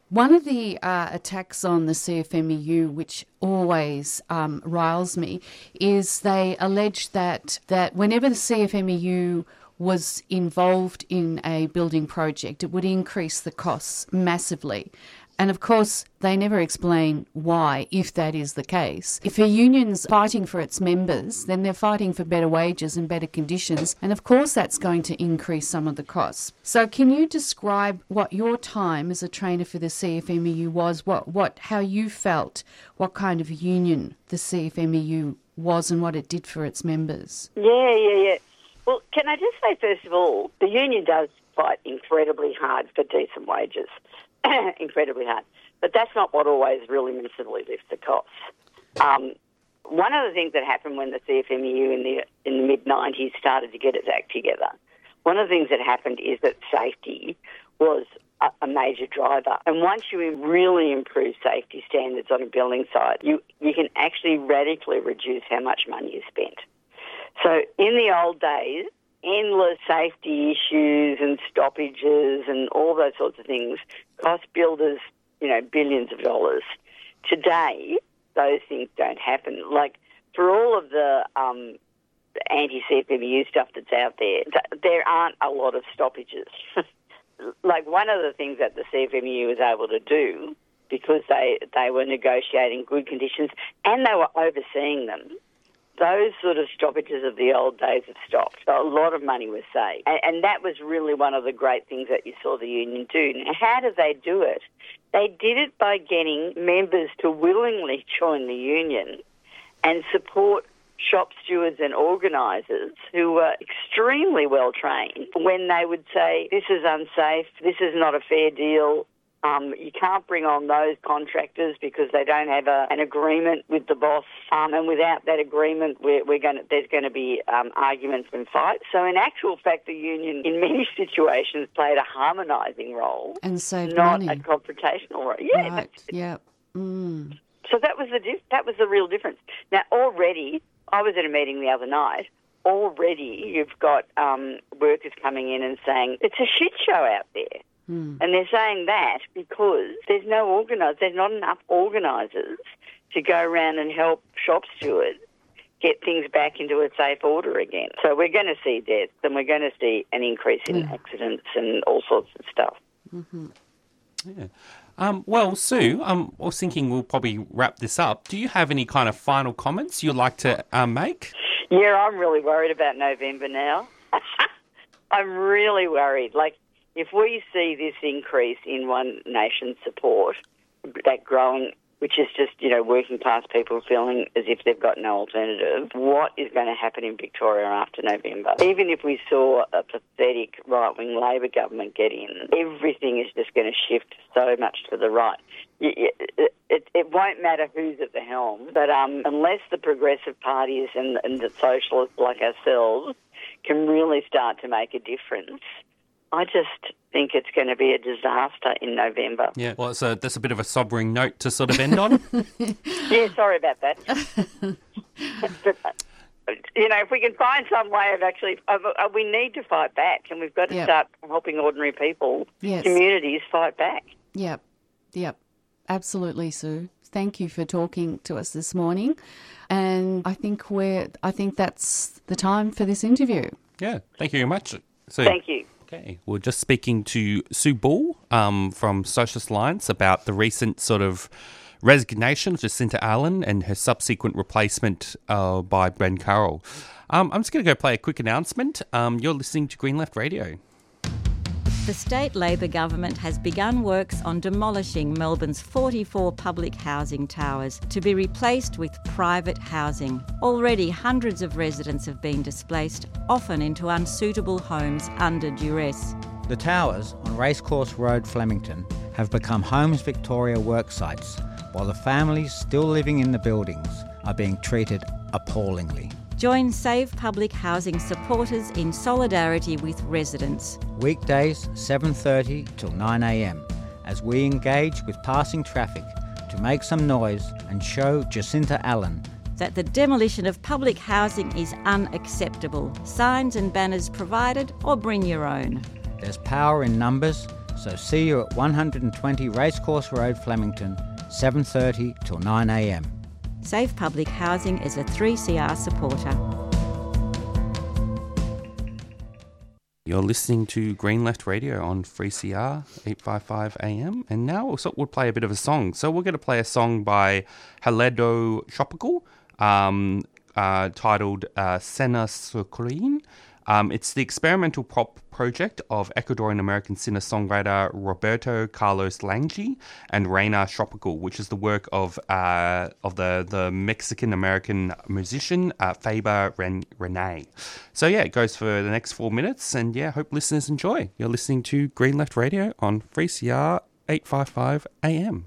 One of the uh, attacks on the C F M E U, which always um, riles me, is they allege that, that whenever the C F M E U was involved in a building project, it would increase the costs massively. And of course, they never explain why, if that is the case. If a union's fighting for its members, then they're fighting for better wages and better conditions. And of course, that's going to increase some of the costs. So can you describe what your time as a trainer for the C F M E U was, what, what, how you felt, what kind of union the C F M E U was and what it did for its members? Yeah, yeah, yeah. Well, can I just say, first of all, the union does fight incredibly hard for decent wages. Incredibly hard. But that's not what always really massively lifts the costs. Um, one of the things that happened when the C F M E U in the in the mid nineties started to get its act together, one of the things that happened is that safety was a, a major driver. And once you really improve safety standards on a building site, you, you can actually radically reduce how much money you spend. So in the old days, endless safety issues and stoppages and all those sorts of things cost builders, you know, billions of dollars. Today, those things don't happen. Like, for all of the um, anti-C F M E U stuff that's out there, th- there aren't a lot of stoppages. Like, one of the things that the C F M E U was able to do, because they, they were negotiating good conditions and they were overseeing them, those sort of stoppages of the old days have stopped. So a lot of money was saved. And, and that was really one of the great things that you saw the union do. Now, how did they do it? They did it by getting members to willingly join the union and support shop stewards and organisers who were extremely well trained when they would say, this is unsafe, this is not a fair deal. Um, you can't bring on those contractors because they don't have a, an agreement with the boss, um, and without that agreement, we're, we're going there's going to be um, arguments and fights. So, in actual fact, the union, in many situations, played a harmonising role and saved not money. a confrontational role. Yeah, right. Yeah. Mm. So that was the dif- that was the real difference. Now, already, I was at a meeting the other night. Already, you've got um, workers coming in and saying it's a shit show out there. Mm. And they're saying that because there's no organise, there's not enough organisers to go around and help shop stewards get things back into a safe order again. So we're going to see deaths and we're going to see an increase in yeah. accidents and all sorts of stuff. Mm-hmm. Yeah. Um, well, Sue, um, I was thinking we'll probably wrap this up. Do you have any kind of final comments you'd like to um, make? Yeah, I'm really worried about November now. I'm really worried. Like, if we see this increase in One Nation support, that growing, which is just, you know, working class people feeling as if they've got no alternative, what is going to happen in Victoria after November? Even if we saw a pathetic right-wing Labor government get in, everything is just going to shift so much to the right. It, it, it won't matter who's at the helm, but um, unless the progressive parties and, and the socialists like ourselves can really start to make a difference, I just think it's going to be a disaster in November. Yeah, well, so that's a bit of a sobering note to sort of end on. Yeah, sorry about that. You know, if we can find some way of actually, uh, we need to fight back, and we've got to yep. start helping ordinary people, yes. communities fight back. Yep, yep, absolutely, Sue. Thank you for talking to us this morning, and I think we're. I think that's the time for this interview. Yeah, thank you very much, Sue. Thank you. Okay, we're just speaking to Sue Ball um, from Socialist Alliance about the recent sort of resignation of Jacinta Allen and her subsequent replacement uh, by Ben Carroll. Um, I'm just going to go play a quick announcement. Um, you're listening to Green Left Radio. The state Labor government has begun works on demolishing Melbourne's forty-four public housing towers to be replaced with private housing. Already hundreds of residents have been displaced, often into unsuitable homes under duress. The towers on Racecourse Road, Flemington, have become Homes Victoria work sites, while the families still living in the buildings are being treated appallingly. Join Save Public Housing supporters in solidarity with residents. Weekdays seven thirty till nine a m as we engage with passing traffic to make some noise and show Jacinta Allen that the demolition of public housing is unacceptable. Signs and banners provided, or bring your own. There's power in numbers, So see you at one twenty Racecourse Road, Flemington, seven thirty till nine a m. Safe Public Housing is a three C R supporter. You're listening to Green Left Radio on three C R eight fifty-five A M, and now we'll, we'll play a bit of a song. So we're going to play a song by Haledo Tropical, um, uh, titled uh, Sena Sucreen. Um, it's the experimental pop project of Ecuadorian-American singer-songwriter Roberto Carlos Lange and Reina Tropical, which is the work of uh, of the, the Mexican-American musician uh, Faber Ren- Rene. So yeah, it goes for the next four minutes, and yeah, hope listeners enjoy. You're listening to Green Left Radio on three C R eight fifty-five A M.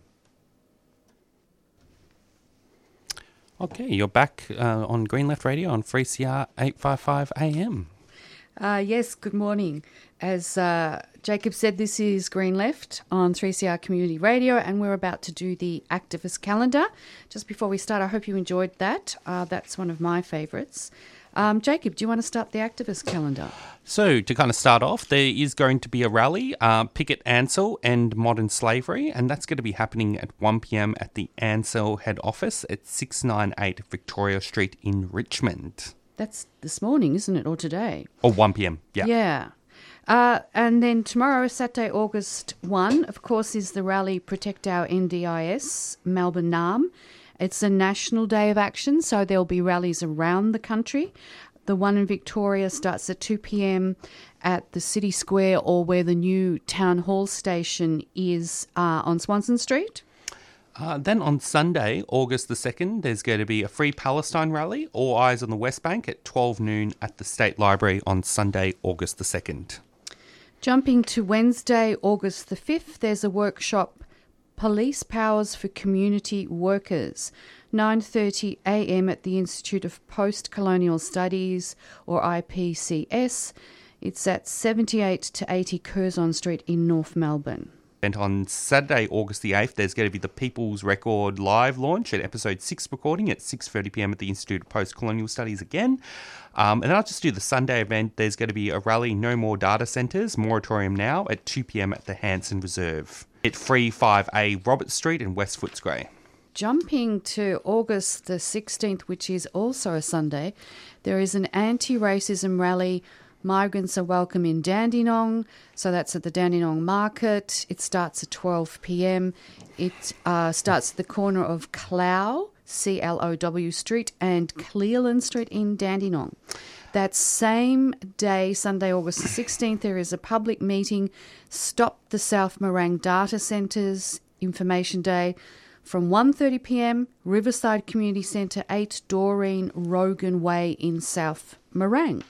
Okay, you're back uh, on Green Left Radio on three C R eight fifty-five A M. Uh, yes, good morning. As uh, Jacob said, this is Green Left on three C R Community Radio, and we're about to do the activist calendar. Just before we start, I hope you enjoyed that. Uh, that's one of my favourites. Um, Jacob, do you want to start the activist calendar? So, to kind of start off, there is going to be a rally, uh, Picket Ansell and Modern Slavery, and that's going to be happening at one p m at the Ansell head office at six ninety-eight Victoria Street in Richmond. That's this morning, isn't it, or today? Or one p m, yeah. Yeah. Uh, and then tomorrow, Saturday, August first, of course, is the rally Protect Our N D I S, Melbourne NARM. It's a national day of action, so there'll be rallies around the country. The one in Victoria starts at two p m at the City Square, or where the new Town Hall station is uh, on Swanston Street. Uh, then on Sunday, August the second, there's going to be a Free Palestine rally, All Eyes on the West Bank at twelve noon at the State Library on Sunday, August the second. Jumping to Wednesday, August the fifth, there's a workshop, Police Powers for Community Workers, nine thirty a m at the Institute of Post-Colonial Studies, or I P C S. It's at seventy-eight to eighty Curzon Street in North Melbourne. And on Saturday, August the eighth, there's going to be the People's Record live launch at episode six recording at six thirty p m at the Institute of Post-Colonial Studies again. Um, and then I'll just do the Sunday event. There's going to be a rally, No More Data Centres, Moratorium Now, at two p m at the Hanson Reserve at three five A Robert Street in West Footscray. Jumping to August the sixteenth, which is also a Sunday, there is an anti-racism rally, Migrants Are Welcome in Dandenong, so that's at the Dandenong Market. It starts at twelve p m. It uh, starts at the corner of Clow, C L O W Street, and Clearland Street in Dandenong. That same day, Sunday, August the sixteenth, there is a public meeting, Stop the South Morang Data Centres Information Day, from one thirty p m, Riverside Community Centre, eight Doreen Rogan Way in South Morang.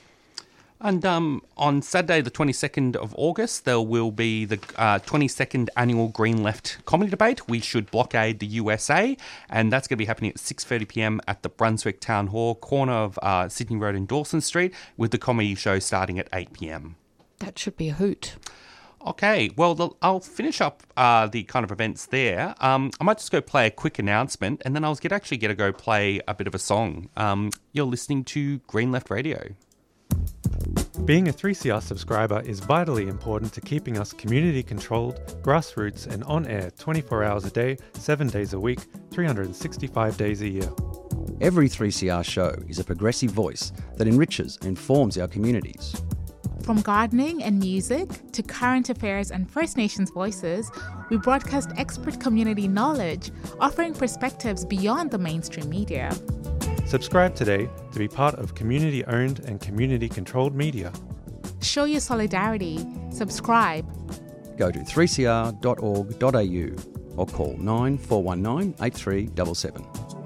And um, on Saturday, the twenty-second of August, there will be the uh, twenty-second annual Green Left Comedy Debate. We should blockade the U S A, and that's going to be happening at six thirty p m at the Brunswick Town Hall, corner of uh, Sydney Road and Dawson Street, with the comedy show starting at eight p m. That should be a hoot. Okay, well, the, I'll finish up uh, the kind of events there. Um, I might just go play a quick announcement, and then I'll get actually get to go play a bit of a song. Um, you're listening to Green Left Radio. Being a three C R subscriber is vitally important to keeping us community-controlled, grassroots and on-air twenty-four hours a day, seven days a week, three hundred sixty-five days a year. Every three C R show is a progressive voice that enriches and informs our communities. From gardening and music to current affairs and First Nations voices, we broadcast expert community knowledge, offering perspectives beyond the mainstream media. Subscribe today to be part of community-owned and community-controlled media. Show your solidarity. Subscribe. Go to three c r dot org dot a u or call nine four one nine eight three seven seven.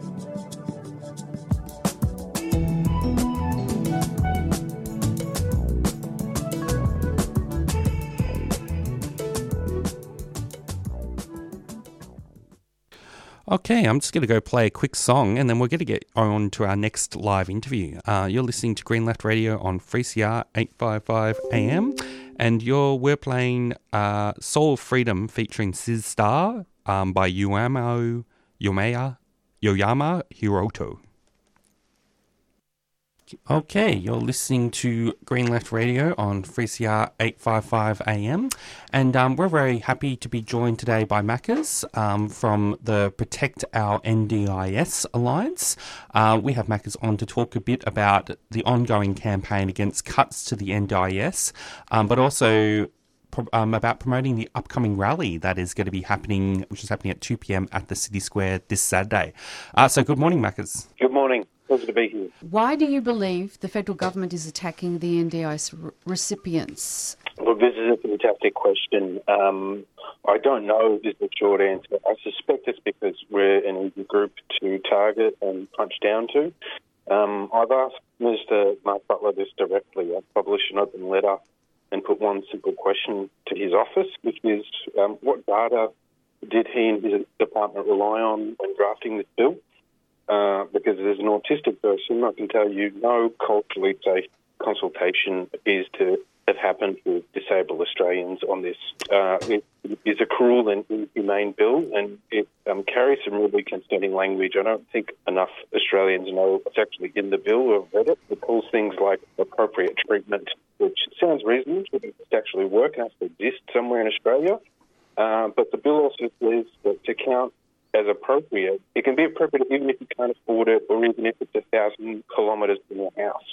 Okay, I'm just going to go play a quick song, and then we're going to get on to our next live interview. Uh, you're listening to Green Left Radio on three C R eight fifty-five A M, and you're we're playing uh, Soul of Freedom featuring Sis Star um, by Yoyama, Yoyama, Yoyama Hiroto. Okay, you're listening to Green Left Radio on three C R eight fifty-five A M, and um, we're very happy to be joined today by Macca's um, from the Protect Our N D I S Alliance. Uh, we have Macca's on to talk a bit about the ongoing campaign against cuts to the N D I S, um, but also Um, about promoting the upcoming rally that is going to be happening, which is happening at two p.m. at the City Square this Saturday. Uh, so good morning, Macca's. Good morning. Pleasure to be here. Why do you believe the federal government is attacking the N D I S re- recipients? Look, this is a fantastic question. Um, I don't know is the short answer. I suspect it's because we're an easy group to target and punch down to. Um, I've asked Minister Mark Butler this directly. I've published an open letter and put one simple question to his office, which is um, what data did he and his department rely on when drafting this bill? Uh, because as an autistic person, I can tell you no culturally safe consultation appears to have happened with disabled Australians on this. Uh, it is a cruel and inhumane bill, and it um, carries some really concerning language. I don't think enough Australians know what's actually in the bill or have read it. It calls things like appropriate treatment, which sounds reasonable, but it actually work and has to exist somewhere in Australia. Uh, but the bill also says that to count as appropriate, it can be appropriate even if you can't afford it or even if it's a thousand kilometres from your house.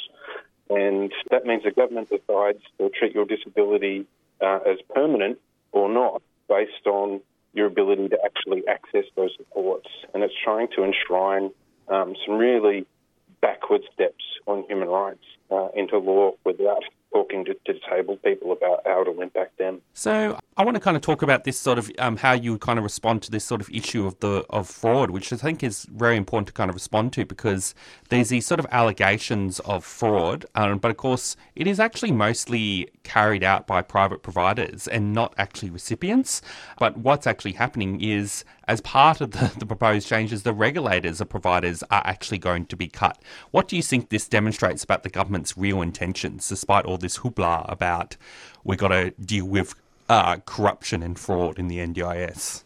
And that means the government decides to treat your disability uh, as permanent or not based on your ability to actually access those supports. And it's trying to enshrine um, some really backward steps on human rights uh, into law without talking to, to disabled people about how it'll impact them. So I want to kind of talk about this sort of um, how you kind of respond to this sort of issue of the of fraud, which I think is very important to kind of respond to because there's these sort of allegations of fraud, um, but of course it is actually mostly carried out by private providers and not actually recipients. But what's actually happening is as part of the, the proposed changes, the regulators of providers are actually going to be cut. What do you think this demonstrates about the government's real intentions, despite all this hoopla about we've got to deal with uh, corruption and fraud in the N D I S?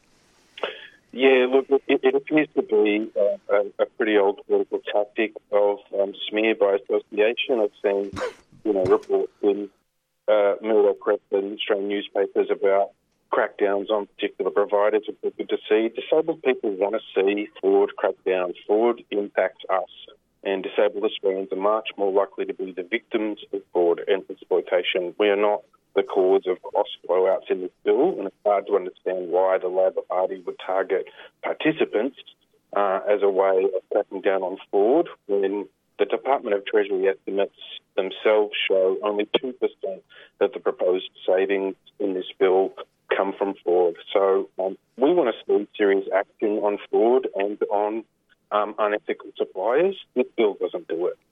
Yeah, look, it, it appears to be uh, a, a pretty old political tactic of um, smear by association. I've seen, you know, reports in uh, Murdoch Press and Australian newspapers about crackdowns on particular providers. It's good to see. Disabled people want to see fraud crackdowns. Fraud impacts us, and disabled Australians are much more likely to be the victims of fraud and exploitation. We are not the cause of cost blowouts in this bill, and it's hard to understand why the Labor Party would target participants uh, as a way of cracking down on fraud when the Department of Treasury estimates themselves show only two percent of the proposed savings in this bill come from fraud. So um, we want to see serious action on fraud and on um, unethical suppliers. This bill doesn't do it.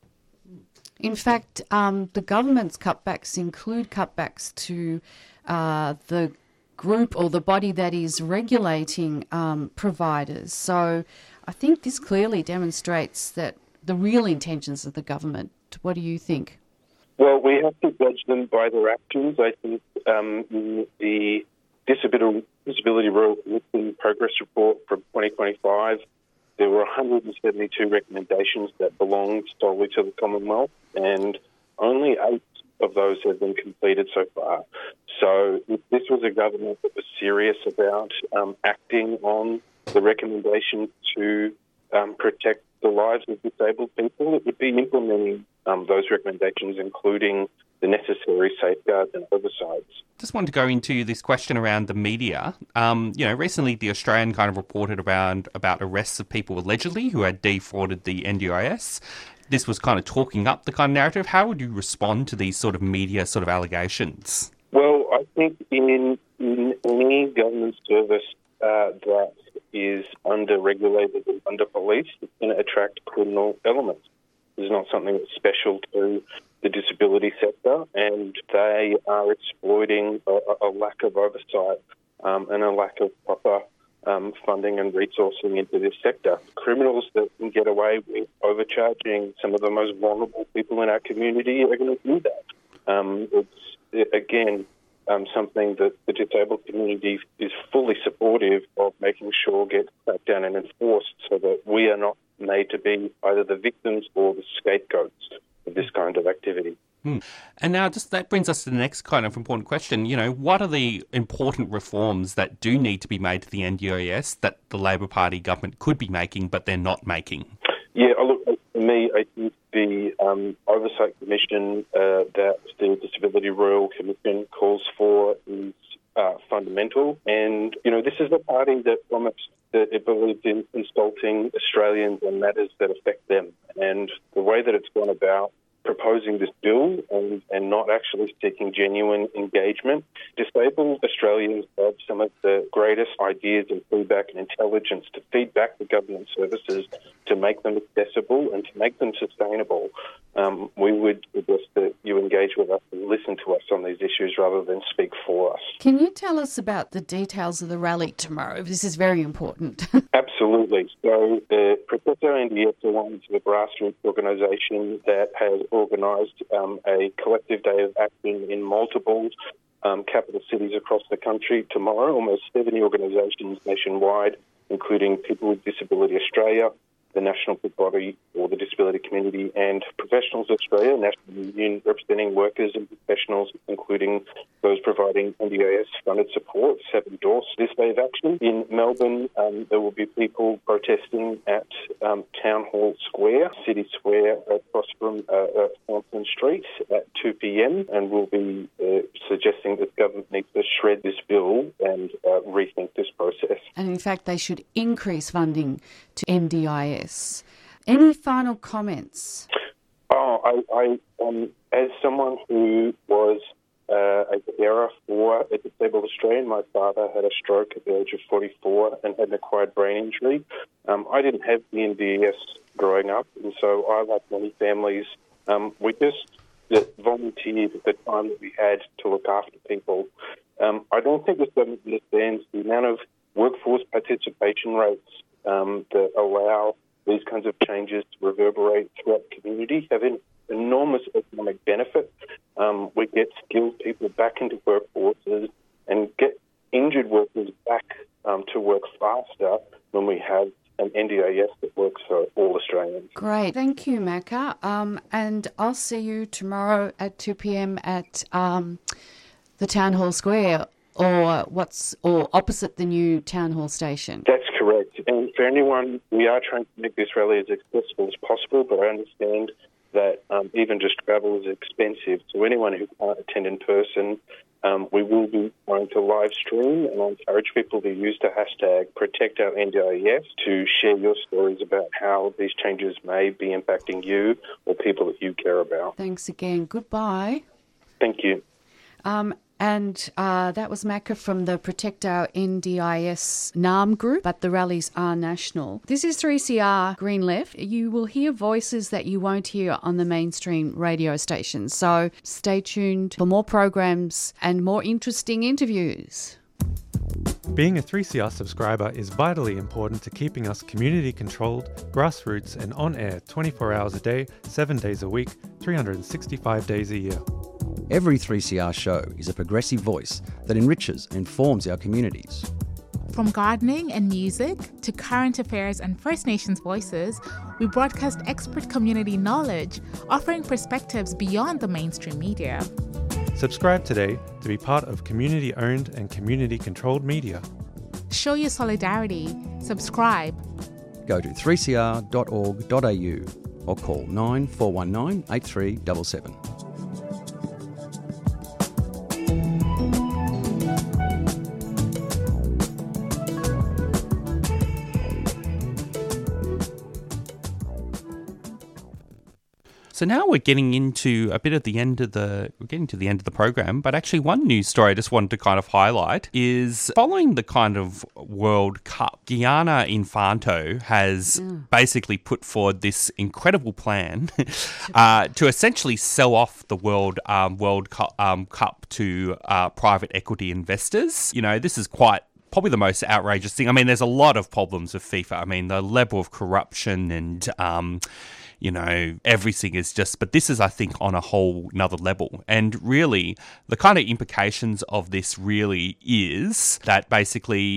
In fact, um, the government's cutbacks include cutbacks to uh, the group or the body that is regulating um, providers. So I think this clearly demonstrates that the real intentions of the government. What do you think? Well, we have to judge them by their actions. I think um, the Disability, Disability Royal Commission Progress Report from twenty twenty-five, there were one hundred seventy-two recommendations that belonged solely to the Commonwealth, and only eight of those have been completed so far. So if this was a government that was serious about um, acting on the recommendation to um, protect the lives of disabled people, it would be implementing um, those recommendations, including the necessary safeguards and oversights. Just wanted to go into this question around the media. Um, you know, recently the Australian kind of reported around about arrests of people allegedly who had defrauded the N D I S. This was kind of talking up the kind of narrative. How would you respond to these sort of media sort of allegations? Well, I think in, in any government service uh, that is under-regulated and under-policed, it's going to attract criminal elements. It's not something that's special to the disability sector, and they are exploiting a, a lack of oversight um, and a lack of proper um, funding and resourcing into this sector. Criminals that can get away with overcharging some of the most vulnerable people in our community are going to do that. Um, it's, again, um, something that the disabled community is fully supportive of making sure gets cracked down and enforced so that we are not made to be either the victims or the scapegoats of this kind of activity. Hmm. And now just that brings us to the next kind of important question. You know, what are the important reforms that do need to be made to the N D I S that the Labor Party government could be making but they're not making? Yeah, look, for me, I think the um, Oversight Commission uh, that the Disability Royal Commission calls for is uh, fundamental. And, you know, this is the party that promised that it believed in consulting Australians on matters that affect them. And the way that it's gone about proposing this bill and, and not actually seeking genuine engagement. Disabled Australians have some of the greatest ideas and feedback and intelligence to feed back the government services to make them accessible and to make them sustainable. Um, we would suggest that you engage with us and listen to us on these issues rather than speak for us. Can you tell us about the details of the rally tomorrow? This is very important. Absolutely. So the Protect Our N D S belongs to a grassroots organisation that has organised um, a collective day of action in multiple um, capital cities across the country tomorrow. Almost seventy organisations nationwide, including People with Disability Australia, the National Body or the Disability Community, and Professionals Australia, National Union representing workers and professionals, including those providing N D I S-funded support, have endorsed this day of action. In Melbourne, um, there will be people protesting at um, Town Hall Square, City Square, across from uh, uh, Swanson Street at two p.m, and we'll be uh, suggesting that the government needs to shred this bill and uh, rethink this process. And in fact, they should increase funding to N D I S. Any final comments? Oh, I, I um, as someone who was uh, a carer for a disabled Australian, my father had a stroke at the age of forty-four and had an acquired brain injury. Um, I didn't have the N D I S growing up, and so I, like many families, um, we just volunteered at the time that we had to look after people. Um, I don't think this government understands the amount of workforce participation rates um, that allow these kinds of changes to reverberate throughout the community, have an enormous economic benefit. Um, we get skilled people back into workforces and get injured workers back um, to work faster when we have an N D I S that works for all Australians. Great. Thank you, Macca. Um, and I'll see you tomorrow at two p.m. at um, the Town Hall Square, or what's or opposite the new Town Hall station. That's correct. And for anyone, we are trying to make this rally as accessible as possible, but I understand that um, even just travel is expensive. So anyone who can't attend in person, um, we will be trying to live stream, and I encourage people to use the hashtag Protect Our N D I S to share your stories about how these changes may be impacting you or people that you care about. Thanks again. Goodbye. Thank you. Um, And uh, that was Macca from the Protect Our N D I S NARM group, but the rallies are national. This is three C R Green Left. You will hear voices that you won't hear on the mainstream radio stations. So stay tuned for more programs and more interesting interviews. Being a three C R subscriber is vitally important to keeping us community-controlled, grassroots and on-air twenty-four hours a day, seven days a week, three hundred sixty-five days a year. Every three C R show is a progressive voice that enriches and informs our communities. From gardening and music to current affairs and First Nations voices, we broadcast expert community knowledge, offering perspectives beyond the mainstream media. Subscribe today to be part of community-owned and community-controlled media. Show your solidarity. Subscribe. Go to three c r dot org dot a u or call nine four one nine eight three seven seven. So now we're getting into a bit of the end of the we're getting to the end of the program, but actually one news story I just wanted to kind of highlight is following the kind of World Cup, Gianna Infantino has mm. basically put forward this incredible plan uh, to essentially sell off the World um, World Cup, um, Cup to uh, private equity investors. You know, this is quite probably the most outrageous thing. I mean, there's a lot of problems with FIFA. I mean, the level of corruption and um, you know, everything is just, but this is, I think, on a whole nother level. And really, the kind of implications of this really is that basically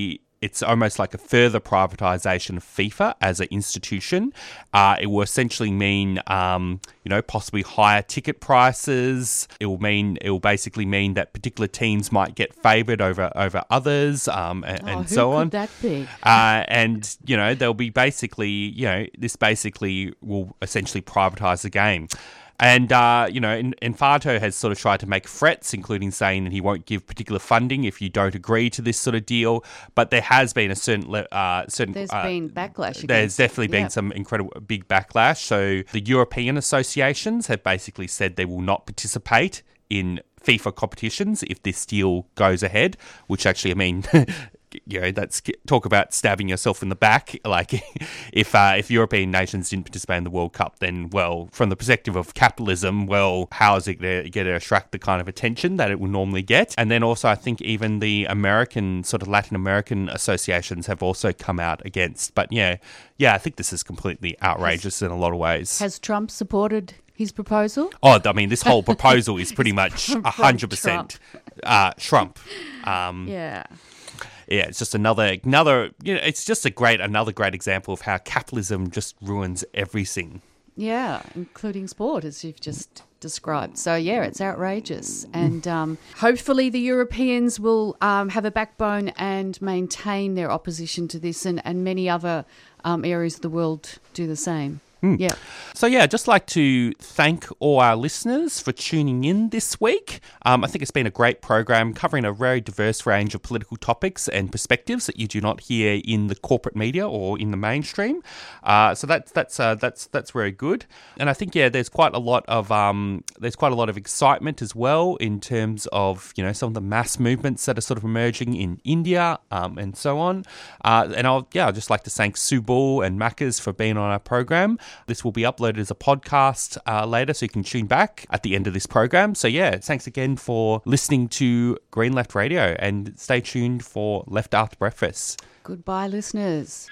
it's almost like a further privatisation of FIFA as an institution. Uh, it will essentially mean, um, you know, possibly higher ticket prices. It will mean it will basically mean that particular teams might get favoured over over others, um, and, Oh, and who so could on. that be? Uh, and you know, there'll be basically, you know, this basically will essentially privatise the game. And, uh, you know, Infanto has sort of tried to make threats, including saying that he won't give particular funding if you don't agree to this sort of deal. But there has been a certain... Uh, certain There's uh, been backlash against There's definitely it, been yeah. some incredible big backlash. So the European associations have basically said they will not participate in FIFA competitions if this deal goes ahead, which actually, I mean... You know, that's talk about stabbing yourself in the back. Like, if uh, if European nations didn't participate in the World Cup, then, well, from the perspective of capitalism, well, how is it going to attract the kind of attention that it will normally get? And then also, I think even the American, sort of Latin American associations have also come out against. But, yeah, yeah, I think this is completely outrageous in a lot of ways. Has Trump supported his proposal? Oh, I mean, this whole proposal is pretty much From one hundred percent uh, Trump. Um, Yeah. Yeah, it's just another, another, you know, it's just a great, another great example of how capitalism just ruins everything. Yeah, including sport, as you've just described. So, yeah, it's outrageous. And um, hopefully the Europeans will um, have a backbone and maintain their opposition to this, and, and many other um, areas of the world do the same. Mm. Yeah. So, yeah, I'd just like to thank all our listeners for tuning in this week. Um, I think it's been a great program covering a very diverse range of political topics and perspectives that you do not hear in the corporate media or in the mainstream. Uh, so that's that's uh, that's that's very good. And I think, yeah, there's quite a lot of um, there's quite a lot of excitement as well in terms of, you know, some of the mass movements that are sort of emerging in India um, and so on. Uh, and I'll yeah, I'd just like to thank Sue Bull and Macca's for being on our program. This will be uploaded as a podcast uh, later, so you can tune back at the end of this program. So, yeah, thanks again for listening to Green Left Radio, and stay tuned for Left After Breakfast. Goodbye, listeners.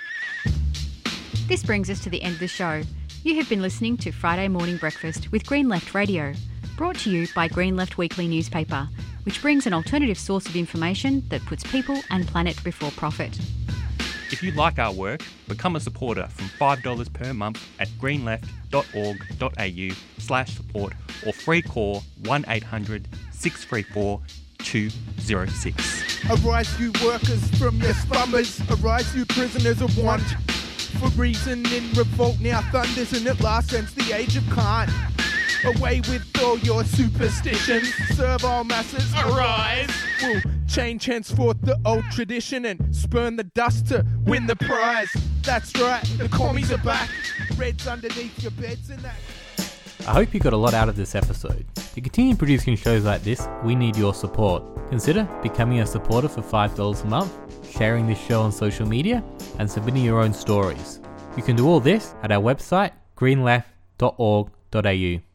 This brings us to the end of the show. You have been listening to Friday Morning Breakfast with Green Left Radio, brought to you by Green Left Weekly newspaper, which brings an alternative source of information that puts people and planet before profit. If you like our work, become a supporter from five dollars per month at greenleft.org.au slash support or free call one eight hundred six three four two zero six. Arise, you workers, from your slumbers. Arise, you prisoners of want. For reason in revolt now thunders, and at last ends the age of Kant. Away with all your superstitions. Serve all masses. Arise! We'll change henceforth the old tradition and spurn the dust to win the prize. That's right, the commies are back. Reds underneath your beds and that. I hope you got a lot out of this episode. To continue producing shows like this, we need your support. Consider becoming a supporter for five dollars a month, sharing this show on social media, and submitting your own stories. You can do all this at our website, green left dot org dot a u.